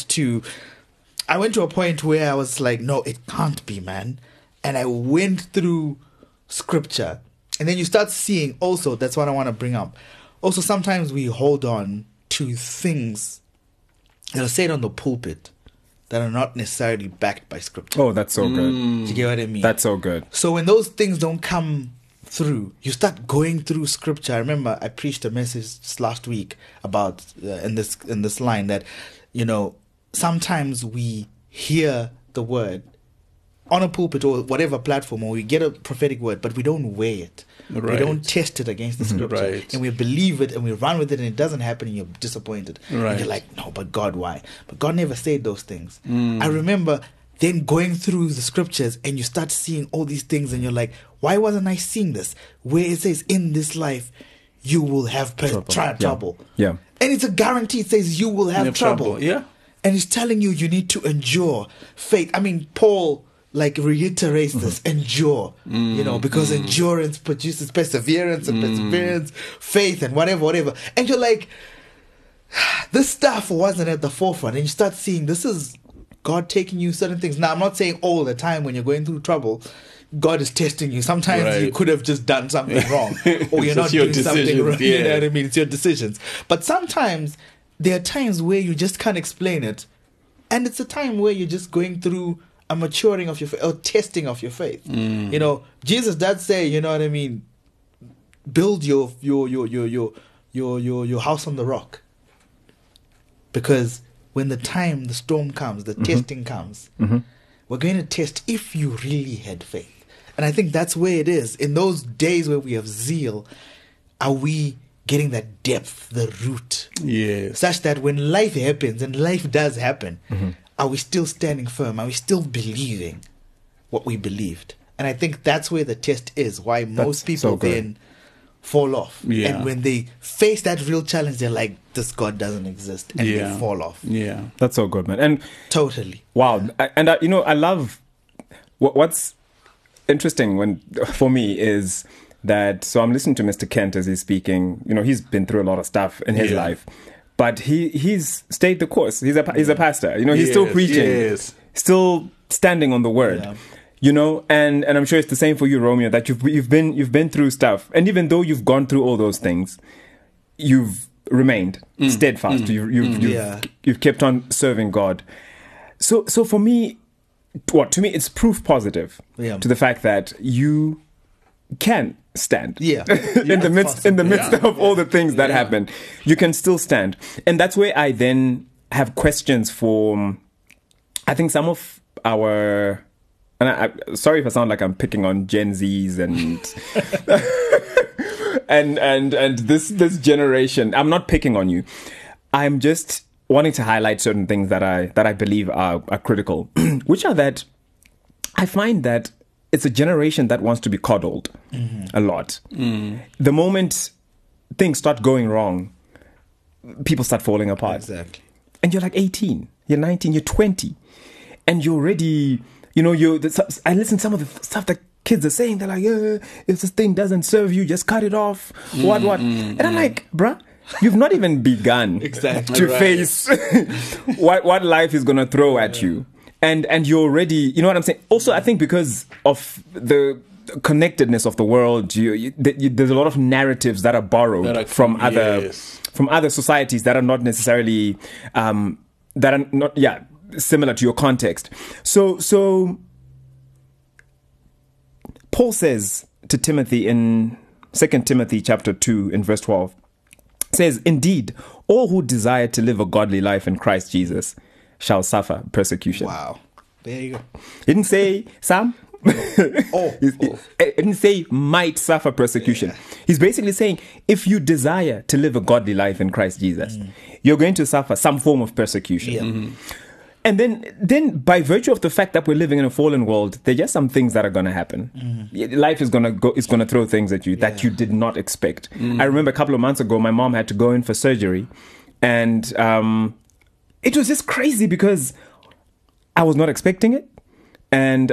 I went to a point where I was like, no, it can't be, man. And I went through scripture. And then you start seeing also, that's what I want to bring up. Also, sometimes we hold on to things that are said on the pulpit that are not necessarily backed by scripture. Oh, that's so good. Do you get what I mean? That's so good. So when those things don't come through, you start going through scripture. I remember I preached a message just last week about, in this line that, sometimes we hear the word on a pulpit or whatever platform, or we get a prophetic word, but we don't weigh it. We don't test it against the scripture. And we believe it and we run with it, and it doesn't happen, and you're disappointed. And you're like, no, but God, why? But God never said those things. I remember then going through the scriptures, and you start seeing all these things, and you're like, why wasn't I seeing this? Where it says, in this life, you will have trouble. Yeah. And it's a guarantee. It says you will have trouble. Yeah. And it's telling you need to endure faith. I mean, Paul reiterates this, endure, because endurance produces perseverance, and perseverance, faith, and whatever. And you're like, this stuff wasn't at the forefront. And you start seeing this is God taking you certain things. Now, I'm not saying all the time when you're going through trouble, God is testing you. Sometimes you could have just done something wrong, or you're not doing something wrong. You know what I mean? It's your decisions. But sometimes there are times where you just can't explain it, and it's a time where you're just going through a maturing of your faith, or testing of your faith. Jesus does say, you know what I mean, build your house on the rock, because when the storm comes, the testing comes, we're going to test if you really had faith. And I think that's where it is. In those days where we have zeal, are we getting that depth, the root? Yes. Such that when life happens, and life does happen, are we still standing firm? Are we still believing what we believed? And I think that's where the test is, why most people then fall off. Yeah. And when they face that real challenge, they're like, this God doesn't exist. And they fall off. Yeah. That's so good, man. And totally. Wow. I love what's interesting for me is that, so I'm listening to Mr. Kent as he's speaking. He's been through a lot of stuff in his life, but he's stayed the course. He's a pastor. He's still preaching, still standing on the word. And I'm sure it's the same for you, Romeo, that you've been through stuff, and even though you've gone through all those things, you've remained steadfast. You've kept on serving God. So for me, to me, it's proof positive to the fact that you can stand. in the midst of all the things that happen, you can still stand. And that's where I then have questions for, I think, some of our, and sorry if I sound like I'm picking on Gen Zs and this generation. I'm not picking on you. I'm just wanting to highlight certain things that I believe are critical, which are that I find that it's a generation that wants to be coddled a lot. The moment things start going wrong, people start falling apart. Exactly. And you're like 18, you're 19, you're 20, and you're already, I listen to some of the stuff that kids are saying. They're like, if this thing doesn't serve you, just cut it off. What? And I'm like, bruh, you've not even begun to face what life is going to throw at you. And you're already, you know what I'm saying? Also, I think because of the connectedness of the world, there's a lot of narratives that are borrowed from other societies that are not necessarily similar to your context. So Paul says to Timothy in 2 Timothy chapter 2 in verse 12, says, indeed, all who desire to live a godly life in Christ Jesus shall suffer persecution. Wow. There you go. He didn't say some. It didn't say might suffer persecution. He's basically saying, if you desire to live a godly life in Christ Jesus, you're going to suffer some form of persecution. Yeah. And then by virtue of the fact that we're living in a fallen world, there are just some things that are going to happen. Life is going to throw things at you that you did not expect. I remember a couple of months ago, my mom had to go in for surgery, and it was just crazy because I was not expecting it. And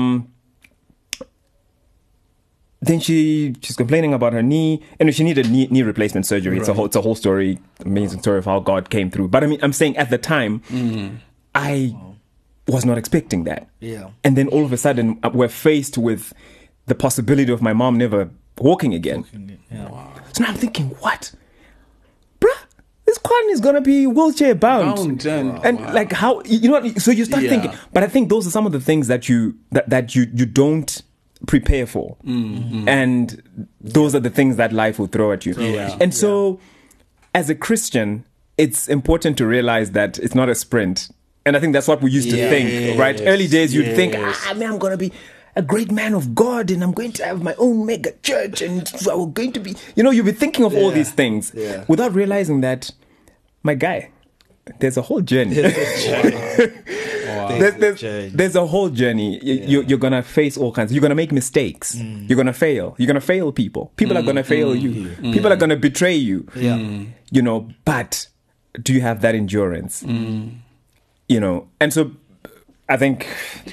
then she's complaining about her knee, and she needed knee replacement surgery. Right. It's a whole story, amazing story of how God came through. But I mean, I'm saying at the time, I was not expecting that. Yeah. And then all of a sudden, we're faced with the possibility of my mom never walking again. Wow. So now I'm thinking, what? Bruh, this Kwan is going to be wheelchair bound. Like how, you know what? So you start thinking, but I think those are some of the things that you don't prepare for. And those are the things that life will throw at you. And so as a Christian, it's important to realize that it's not a sprint. And I think that's what we used to think, right? Early days, you'd think, man, I'm going to be a great man of God, and I'm going to have my own mega church, and I'm going to be, you'll be thinking of all these things without realizing that, my guy, there's a whole journey. There's a whole journey. You're going to face all kinds. You're going to make mistakes. You're going to fail. You're going to fail people. People are going to fail you. People are going to betray you. But do you have that endurance? And so I think,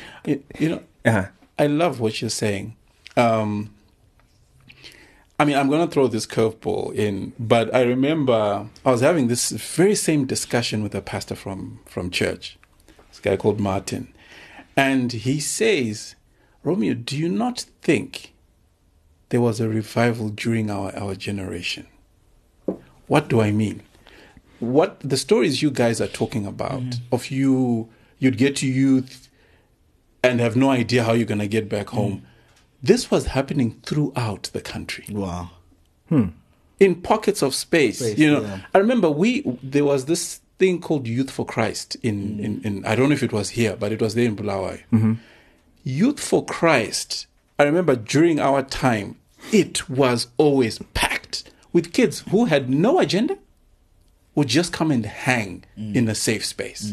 I love what you're saying. I'm going to throw this curveball in, but I remember I was having this very same discussion with a pastor from church, this guy called Martin. And he says, Romeo, do you not think there was a revival during our generation? What do I mean? What the stories you guys are talking about of you'd get to youth and have no idea how you're going to get back home. This was happening throughout the country. Wow. In pockets of space. I remember there was this thing called Youth for Christ in I don't know if it was here, but it was there in Bulawayo. Youth for Christ, I remember during our time, it was always packed with kids who had no agenda, would just come and hang in a safe space.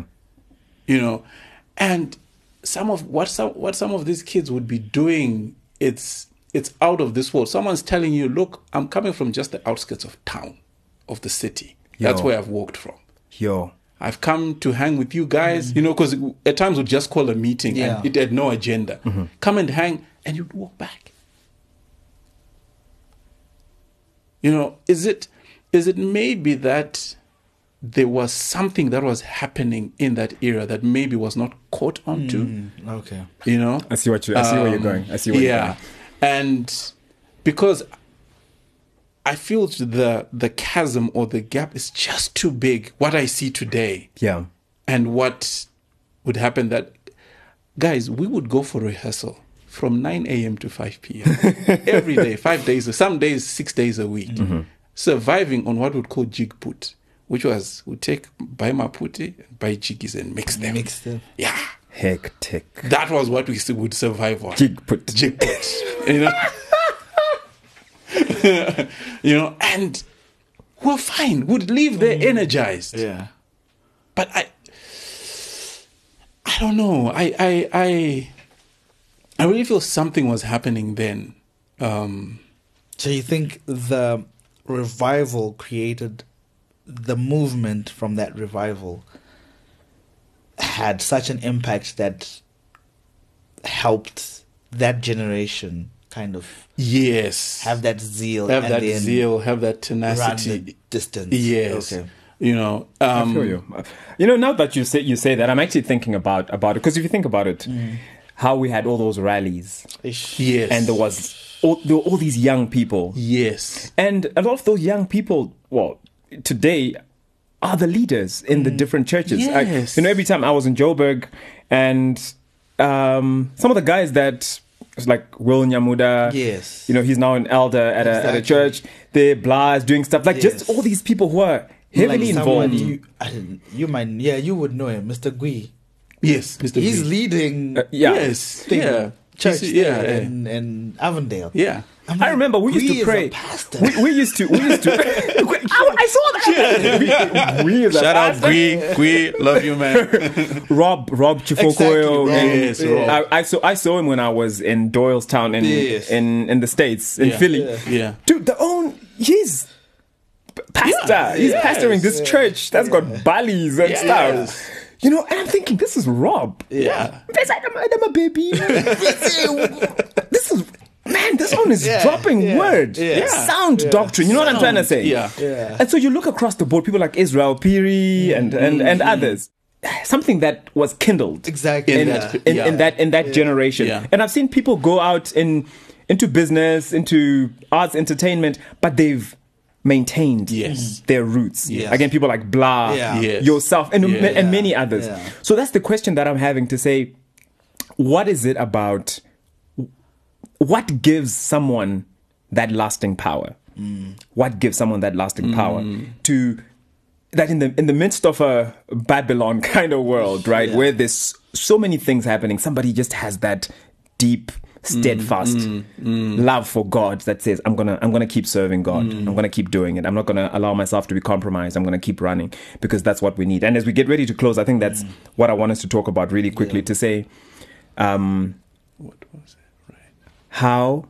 And some of these kids would be doing, it's out of this world. Someone's telling you, look, I'm coming from just the outskirts of town, of the city. That's where I've walked from. I've come to hang with you guys, because at times we'd just call a meeting and it had no agenda. Come and hang, and you'd walk back. Is it maybe that there was something that was happening in that era that maybe was not caught onto? Okay. I see where you're going. You're going. And because I feel the chasm or the gap is just too big, what I see today. And what would happen that, guys, we would go for rehearsal from 9 a.m. to 5 p.m. every day, 5 days, some days, 6 days a week. Surviving on what we'd call jig put, which was we'd buy maputi, buy jiggies and mix them. Yeah. Hectic. That was what we would survive on. Jig put. And we're fine. We'd leave there energized. Yeah. But I don't know. I really feel something was happening then. So you think the revival created the movement from that revival had such an impact that helped that generation kind of have that zeal, have that tenacity, run the distance. Yes. Okay. I feel you. Now that you say that, I'm actually thinking about it, because if you think about it, how we had all those rallies, yes, and there were all these young people, yes, and a lot of those young people, today are the leaders in the different churches. Yes. Every time I was in Joburg, and some of the guys that it's like Will Nyamuda. Yes. You know, he's now an elder at a church. They're Blas doing stuff. Like just all these people who are heavily involved. You would know him, Mr. Gui. Yes, Mr. He's Gui. leading Yes. Yeah. church Yeah. in Avondale. Yeah. I remember we used to pray. Pastor. We used to. I saw that. We is a Shout out pastor. Gui, love you, man. Rob Chifokoyo. Exactly, Rob. I saw him when I was in Doylestown in the States in Philly. Yeah. Dude, he's pastor. Yeah. He's Yes. pastoring this church that's got Balis and Yes. stuff. You know, and I'm thinking, this is Rob. Yeah. I'm a baby. This is. Man, this one is dropping word. Sound doctrine. You know what I'm trying to say? Yeah. And so you look across the board, people like Israel Piri and others. Something that was kindled Exactly. in that generation. Yeah. And I've seen people go out into business, into arts, entertainment, but they've maintained their roots. Yes. Again, people like Blah, Yes. yourself, and many others. Yeah. So that's the question that I'm having to say, what is it about? What gives someone that lasting power? What gives someone that lasting power to that in the midst of a Babylon kind of world, right, where there's so many things happening, somebody just has that deep, steadfast love for God that says, I'm gonna keep serving God. I'm gonna keep doing it. I'm not gonna allow myself to be compromised. I'm gonna keep running because that's what we need. And as we get ready to close, I think that's what I want us to talk about really quickly to say. What was it? How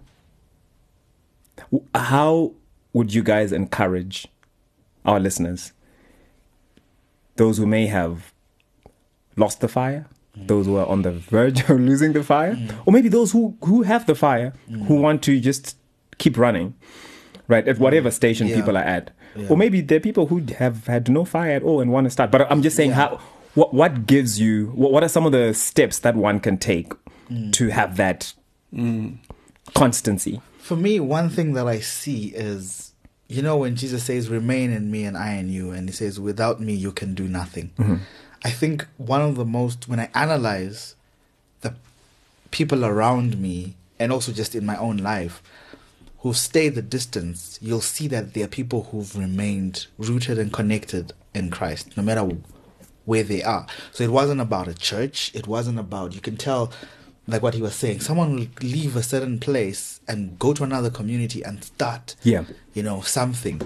would you guys encourage our listeners, those who may have lost the fire, those who are on the verge of losing the fire, or maybe those who have the fire, who want to just keep running, right, at whatever station people are at, or maybe there are people who have had no fire at all and want to start. But I'm just saying, what gives you? What are some of the steps that one can take to have that constancy? For me, one thing that I see is, you know, when Jesus says, remain in me and I in you, and he says, without me, you can do nothing. I think one of the most, when I analyze the people around me and also just in my own life who've stayed the distance, you'll see that there are people who've remained rooted and connected in Christ, no matter where they are. So it wasn't about a church. It wasn't about, you can tell, like what he was saying, someone will leave a certain place and go to another community and start, something.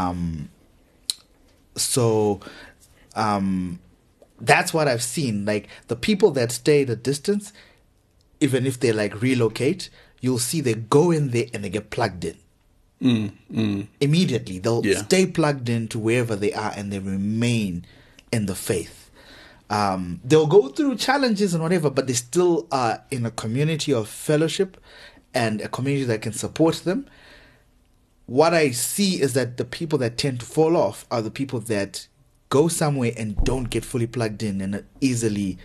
That's what I've seen. Like the people that stay at a distance, even if they like relocate, you'll see they go in there and they get plugged in. Immediately. They'll stay plugged in to wherever they are and they remain in the faith. They'll go through challenges and whatever, but they still are in a community of fellowship and a community that can support them. What I see is that the people that tend to fall off are the people that go somewhere and don't get fully plugged in and easily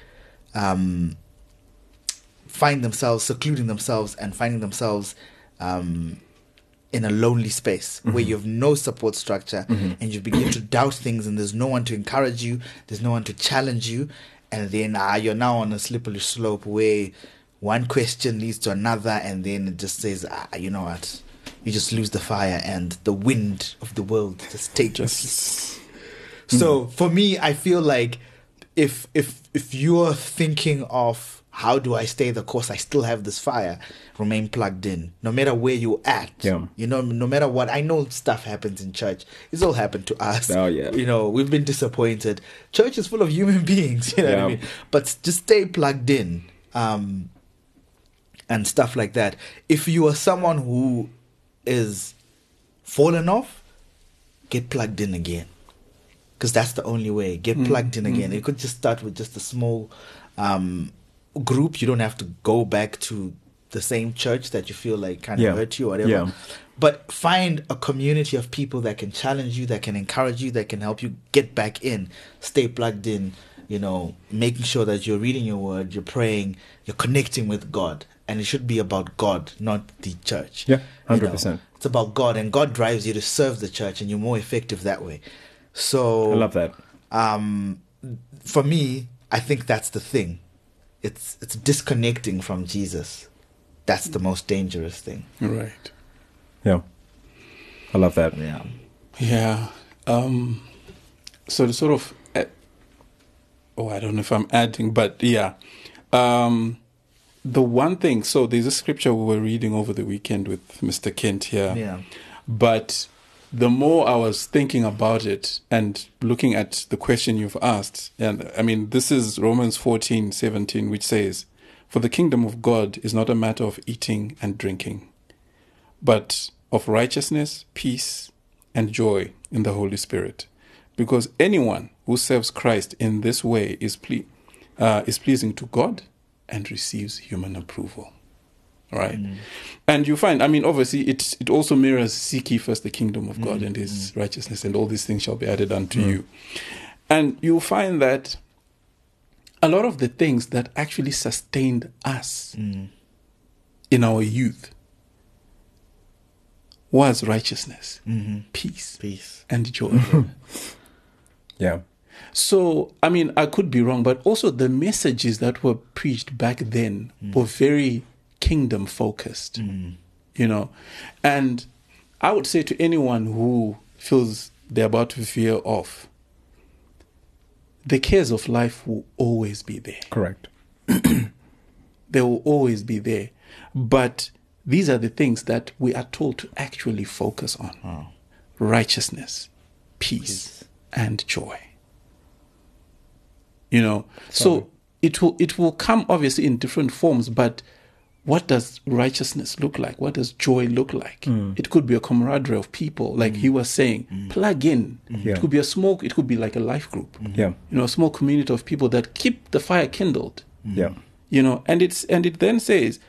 find themselves secluding themselves and finding themselves in a lonely space where you have no support structure and you begin to doubt things and there's no one to encourage you, there's no one to challenge you, and then you're now on a slippery slope where one question leads to another and then it just says, you know what, you just lose the fire and the wind of the world just takes you. So for me, I feel like if you're thinking of how do I stay the course, I still have this fire, remain plugged in, no matter where you're at. You know, no matter what. I know stuff happens in church. It's all happened to us. You know, we've been disappointed. Church is full of human beings, you know what I mean? But just stay plugged in and stuff like that. If you are someone who is fallen off, get plugged in again. Because that's the only way. Get plugged in again. It could just start with just a small group. You don't have to go back to the same church that you feel like kind of hurt you or whatever. But find a community of people that can challenge you, that can encourage you, that can help you get back in. Stay plugged in, you know, making sure that you're reading your word, you're praying, you're connecting with God. And it should be about God, not the church. 100%. You know, it's about God, and God drives you to serve the church, and you're more effective that way. So I love that. For me, I think that's the thing. It's disconnecting from Jesus that's the most dangerous thing. Right. Yeah. I love that. Yeah. Yeah. So to sort of, I don't know if I'm adding, but yeah. The one thing, so there's a scripture we were reading over the weekend with Mr. Kent here. Yeah. But the more I was thinking about it and looking at the question you've asked, and I mean, this is Romans 14:17, which says, "For the kingdom of God is not a matter of eating and drinking, but of righteousness, peace, and joy in the Holy Spirit. Because anyone who serves Christ in this way is pleasing to God and receives human approval." Right? And you find, I mean, obviously, it also mirrors, "Seek ye first the kingdom of God and his righteousness, and all these things shall be added unto you." And you'll find that a lot of the things that actually sustained us in our youth was righteousness, peace, and joy. Yeah. So, I mean, I could be wrong, but also the messages that were preached back then were very kingdom focused, you know. And I would say to anyone who feels they're about to veer off, the cares of life will always be there. Correct. They will always be there. But these are the things that we are told to actually focus on. Righteousness, peace, and joy. You know, so it will come obviously in different forms, but what does righteousness look like? What does joy look like? It could be a camaraderie of people, like he was saying, plug in. Yeah. It could be like a life group. Yeah. You know, a small community of people that keep the fire kindled. Yeah. You know, and it then says,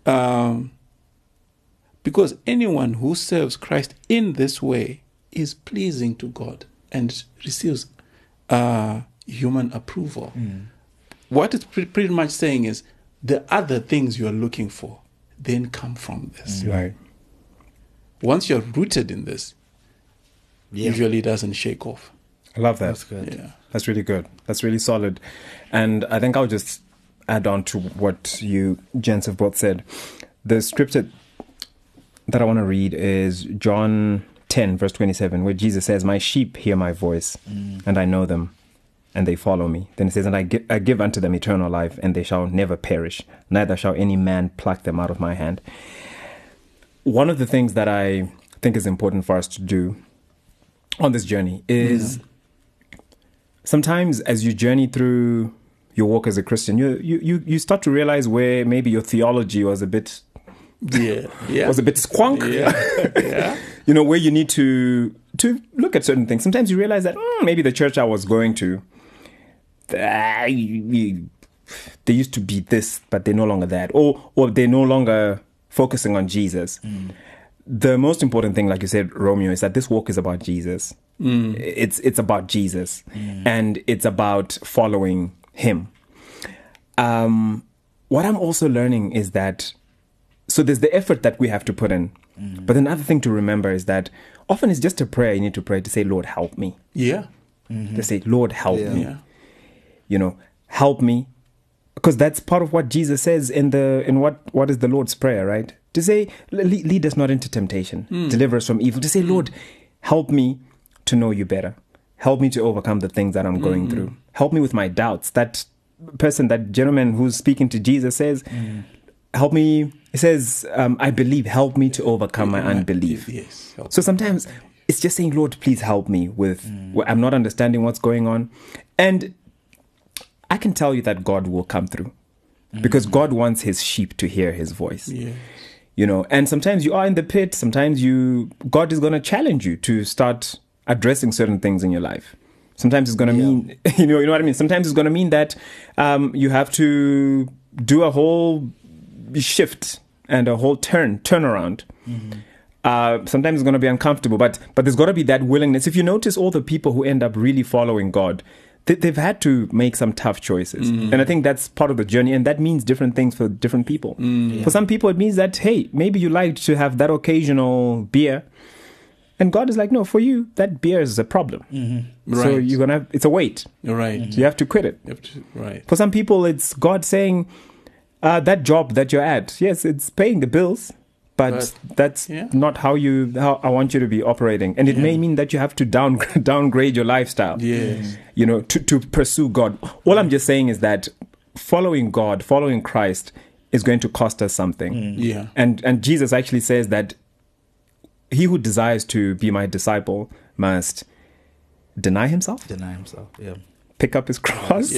because anyone who serves Christ in this way is pleasing to God and receives human approval. What it's pretty much saying is, the other things you are looking for then come from this. Right. Once you're rooted in this, usually it doesn't shake off. I love that. That's good. Yeah. That's really good. That's really solid. And I think I'll just add on to what you gents have both said. The scripture that I want to read is John 10, verse 27, where Jesus says, "My sheep hear my voice, and I know them, and they follow me." Then it says, "And I give unto them eternal life, and they shall never perish, neither shall any man pluck them out of my hand." One of the things that I think is important for us to do on this journey is sometimes as you journey through your walk as a Christian, you start to realize where maybe your theology was a bit was a bit squonk. You know, where you need to look at certain things. Sometimes you realize that maybe the church I was going to, they used to be this, but they're no longer that, or they're no longer focusing on Jesus. The most important thing, like you said, Romeo, is that this walk is about Jesus. It's about Jesus, and it's about following him. What I'm also learning is that, so there's the effort that we have to put in, but another thing to remember is that often it's just a prayer you need to pray to say, "Lord, help me." To say, "Lord, help me." You know, help me, because that's part of what Jesus says in what is the Lord's Prayer, right? To say, "Lead us not into temptation, deliver us from evil." To say, "Lord, help me to know you better. Help me to overcome the things that I'm going through. Help me with my doubts." That gentleman who's speaking to Jesus says, "Help me." He says, "I believe, help me to overcome my unbelief." Yes. So sometimes it's just saying, "Lord, please help me with, I'm not understanding what's going on." And I can tell you that God will come through, because God wants his sheep to hear his voice. You know, and sometimes you are in the pit. Sometimes God is going to challenge you to start addressing certain things in your life. Sometimes it's going to mean, you know what I mean? Sometimes it's going to mean that you have to do a whole shift and a whole turnaround. Sometimes it's going to be uncomfortable, but there's got to be that willingness. If you notice, all the people who end up really following God, they've had to make some tough choices. And I think that's part of the journey, and that means different things for different people. For some people, it means that, hey, maybe you like to have that occasional beer, and God is like, no, for you, that beer is a problem. So you're going to it's a weight. Right. You have to quit it. Right. For some people, it's God saying, that job that you're at, yes, it's paying the bills, but that's not how I want you to be operating. And it may mean that you have to downgrade your lifestyle, you know, to pursue God. All I'm just saying is that following God, following Christ is going to cost us something. Yeah. And Jesus actually says that he who desires to be my disciple must deny himself, pick up his cross,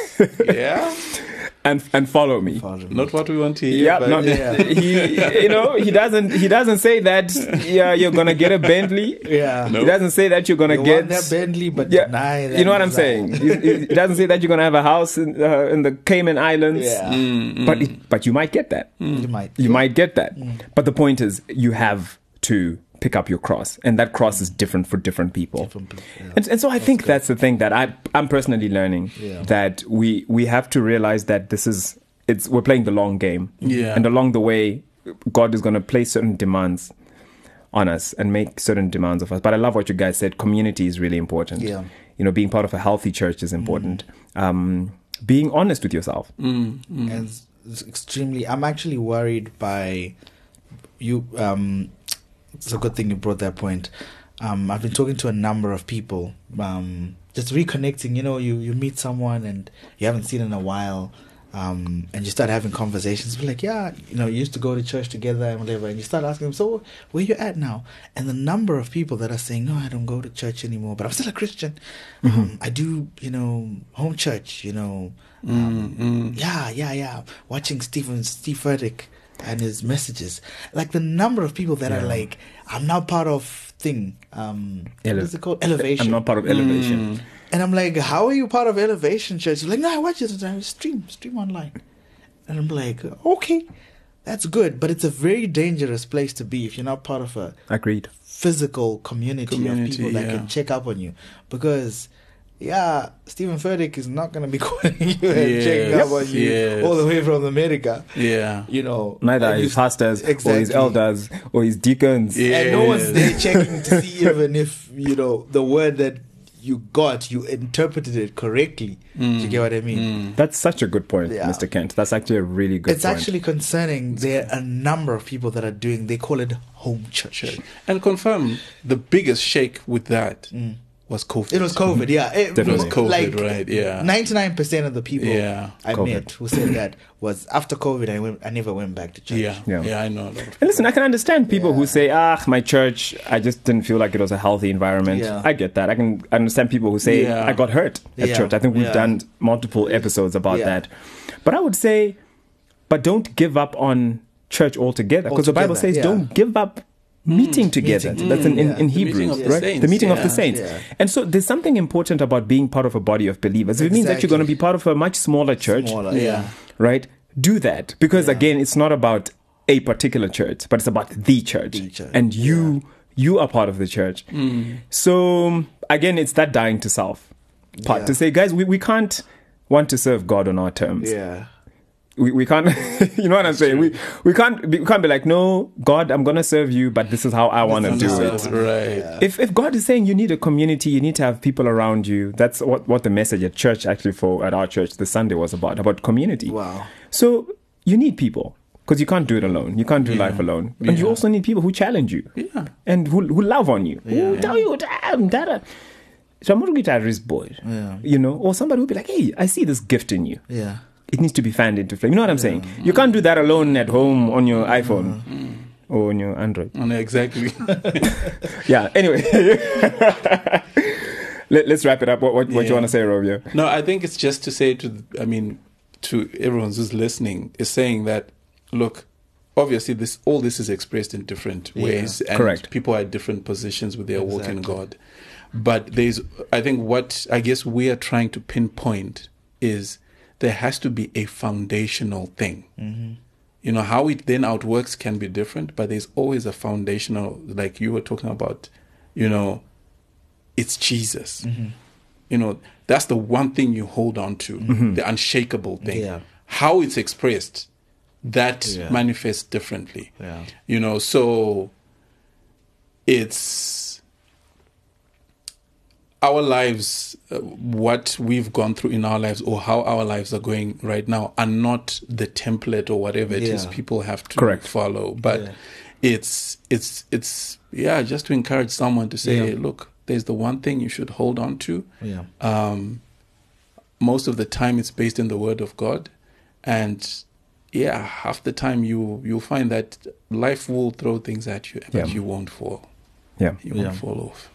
and follow me. Not what we want to hear. He doesn't say that you're gonna get a Bentley. Yeah. He doesn't say that you're gonna get that Bentley, but deny that. You know what I'm saying? He doesn't say that you're gonna have a house in the Cayman Islands. Yeah. But you might get that. You might get that. But the point is, you have to pick up your cross, and that cross is different for different people. And so I think that's the thing that I'm personally learning, that we have to realize that we're playing the long game, and along the way God is going to place certain demands on us and make certain demands of us. But I love what you guys said. Community is really important. You know, being part of a healthy church is important. Being honest with yourself. And it's extremely, I'm actually worried by you. It's a good thing you brought that point. I've been talking to a number of people, just reconnecting. You know, you meet someone and you haven't seen in a while, and you start having conversations. Be like, you know, you used to go to church together and whatever. And you start asking them, so where you at now? And the number of people that are saying, no, I don't go to church anymore, but I'm still a Christian. I do, you know, home church. You know, watching Steve Furtick and his messages. Like the number of people that are like, I'm now part of what is it called? Elevation. I'm not part of Elevation. And I'm like, how are you part of Elevation Church? You're like, no, I watch it. I stream online. And I'm like, okay, that's good. But it's a very dangerous place to be if you're not part of a physical community of people that can check up on you. Because Stephen Furtick is not going to be calling you and checking up on you all the way from America. You know, neither his pastors or his elders or his deacons. And no one's there checking to see even if, you know, the word that you interpreted it correctly. Do you get what I mean? That's such a good point, Mr. Kent. That's actually a really good point. It's actually concerning. There are a number of people that are they call it home church. And confirm the biggest shake with that was COVID. It was COVID, It was COVID, like, right? 99% of the people I COVID. met who said that was after COVID. I never went back to church. I know. And listen, I can understand people who say, my church, I just didn't feel like it was a healthy environment. I get that. I can understand people who say, I got hurt at church. I think we've done multiple episodes about that. But I would say, but don't give up on church altogether, because the Bible says don't give up meeting together. That's in Hebrews, right? The meeting of the saints. And so there's something important about being part of a body of believers. If it means that you're going to be part of a much smaller church, right? Do that. Because again, it's not about a particular church, but it's about the church. And you are part of the church. So again, it's that dying to self part to say, guys, we can't want to serve God on our terms. We can't, you know what I'm saying? We can't be like, no, God, I'm going to serve you, but this is how I want to do it. Right. If God is saying you need a community, you need to have people around you. That's what the message at church, actually at our church this Sunday was about community. Wow. So you need people, because you can't do it alone. You can't do life alone. And you also need people who challenge you and who love on you. Who tell you, boy. You know, or somebody will be like, hey, I see this gift in you. It needs to be fanned into flame. You know what I'm saying? You can't do that alone at home on your iPhone or on your Android. Exactly. Anyway. Let's wrap it up. What you want to say, Rovio? No, I think it's just to say to everyone who's listening, is saying that, look, obviously all this is expressed in different ways. And correct. People are at different positions with their walk in God. But I think what I guess we are trying to pinpoint is there has to be a foundational thing. You know, how it then outworks can be different, but there's always a foundational, like you were talking about, you know, it's Jesus. You know, that's the one thing you hold on to, the unshakable thing. How it's expressed, that manifests differently. You know, so our lives, what we've gone through in our lives, or how our lives are going right now, are not the template or whatever it is people have to follow. But it's just to encourage someone to say, hey, look, there's the one thing you should hold on to. Most of the time it's based in the Word of God. And half the time you'll find that life will throw things at you, but you won't fall. You won't fall off.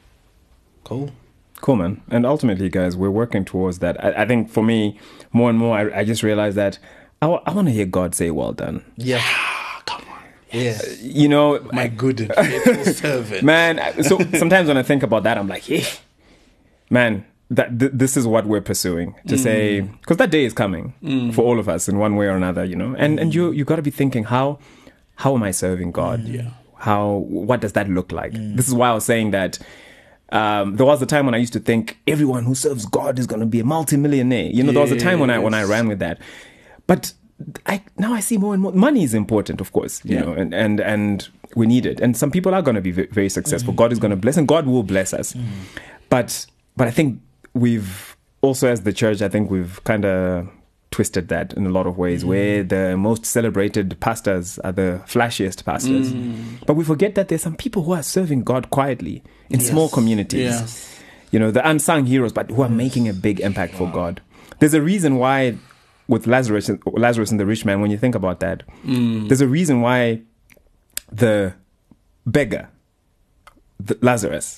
Cool, man. And ultimately, guys, we're working towards that. I think for me, more and more, I just realized that I want to hear God say, well done. Come on. Yes. You know, my good and faithful servant. Man, so sometimes when I think about that, I'm like, hey, man, this is what we're pursuing. To say, because that day is coming for all of us in one way or another, you know. And you got to be thinking, how am I serving God? What does that look like? This is why I was saying that there was a time when I used to think everyone who serves God is going to be a multimillionaire. You know, there was a time when I ran with that. But now I see more and more. Money is important, of course, you know, and we need it. And some people are going to be very successful. God is going to bless, and God will bless us. But I think we've also, as the church, I think we've kind of twisted that in a lot of ways, where the most celebrated pastors are the flashiest pastors. But we forget that there's some people who are serving God quietly in small communities. You know, the unsung heroes, but who are making a big impact for God. There's a reason why with Lazarus and the rich man, when you think about that, there's a reason why the beggar, Lazarus,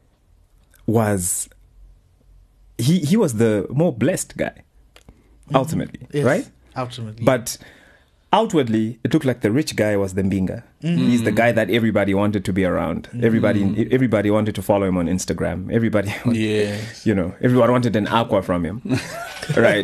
was he was the more blessed guy. Ultimately, right? Ultimately. But outwardly, it looked like the rich guy was the mbinga. He's the guy that everybody wanted to be around. Everybody wanted to follow him on Instagram. Everybody wanted an aqua from him. Right?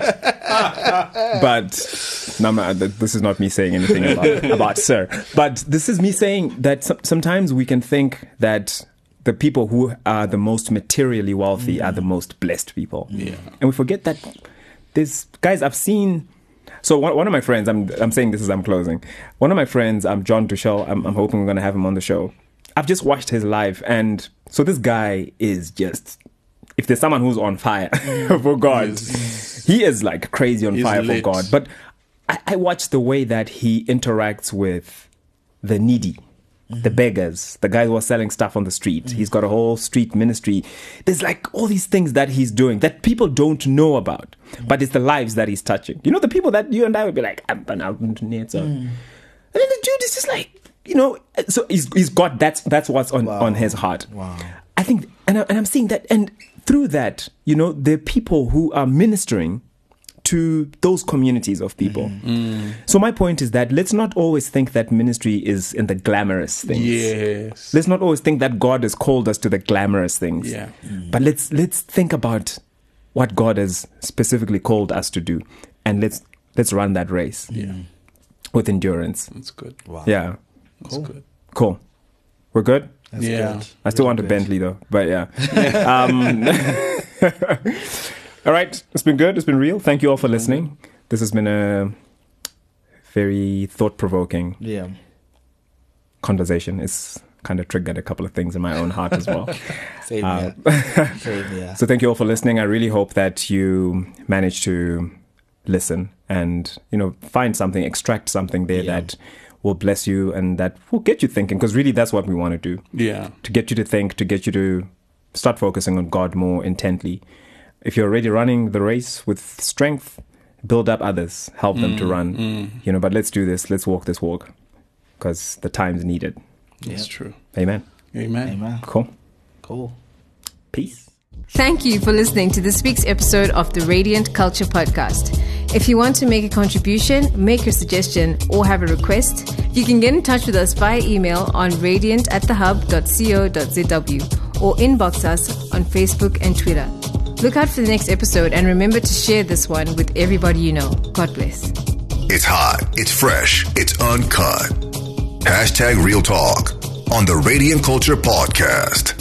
But this is not me saying anything about Sir. But this is me saying that sometimes we can think that the people who are the most materially wealthy are the most blessed people. And we forget that there's guys I've seen. So one of my friends, I'm saying this as I'm closing. One of my friends, John Dushel, I'm hoping we're going to have him on the show. I've just watched his life, and so this guy is just, if there's someone who's on fire for God, he is like crazy on fire for God. But I watch the way that he interacts with the needy, the beggars, the guys who are selling stuff on the street. He's got a whole street ministry. There's like all these things that he's doing that people don't know about, but it's the lives that he's touching. You know, the people that you and I would be like, I'm out into nature. And then the dude is just like, you know, so he's got that's what's on his heart. I think, and I'm seeing that, and through that, you know, there are people who are ministering to those communities of people. So my point is that let's not always think that ministry is in the glamorous things. Let's not always think that God has called us to the glamorous things. But let's think about what God has specifically called us to do, and let's run that race with endurance. That's good. Yeah. That's good. Cool. We're good? That's good. I still want a Bentley though, but yeah. All right. It's been good. It's been real. Thank you all for listening. This has been a very thought-provoking conversation. It's kind of triggered a couple of things in my own heart as well. Same here. So thank you all for listening. I really hope that you manage to listen and, you know, find something, extract something there that will bless you and that will get you thinking, because really that's what we want to do. To get you to think, to get you to start focusing on God more intently. If you're already running the race with strength, build up others, help them to run. You know, but let's do this. Let's walk this walk, because the time's needed. That's true. Amen. Cool. Peace. Thank you for listening to this week's episode of the Radiant Culture Podcast. If you want to make a contribution, make a suggestion, or have a request, you can get in touch with us via email on radiant@thehub.co.zw or inbox us on Facebook and Twitter. Look out for the next episode, and remember to share this one with everybody you know. God bless. It's hot, it's fresh, it's uncut. #Real Talk on the Radiant Culture Podcast.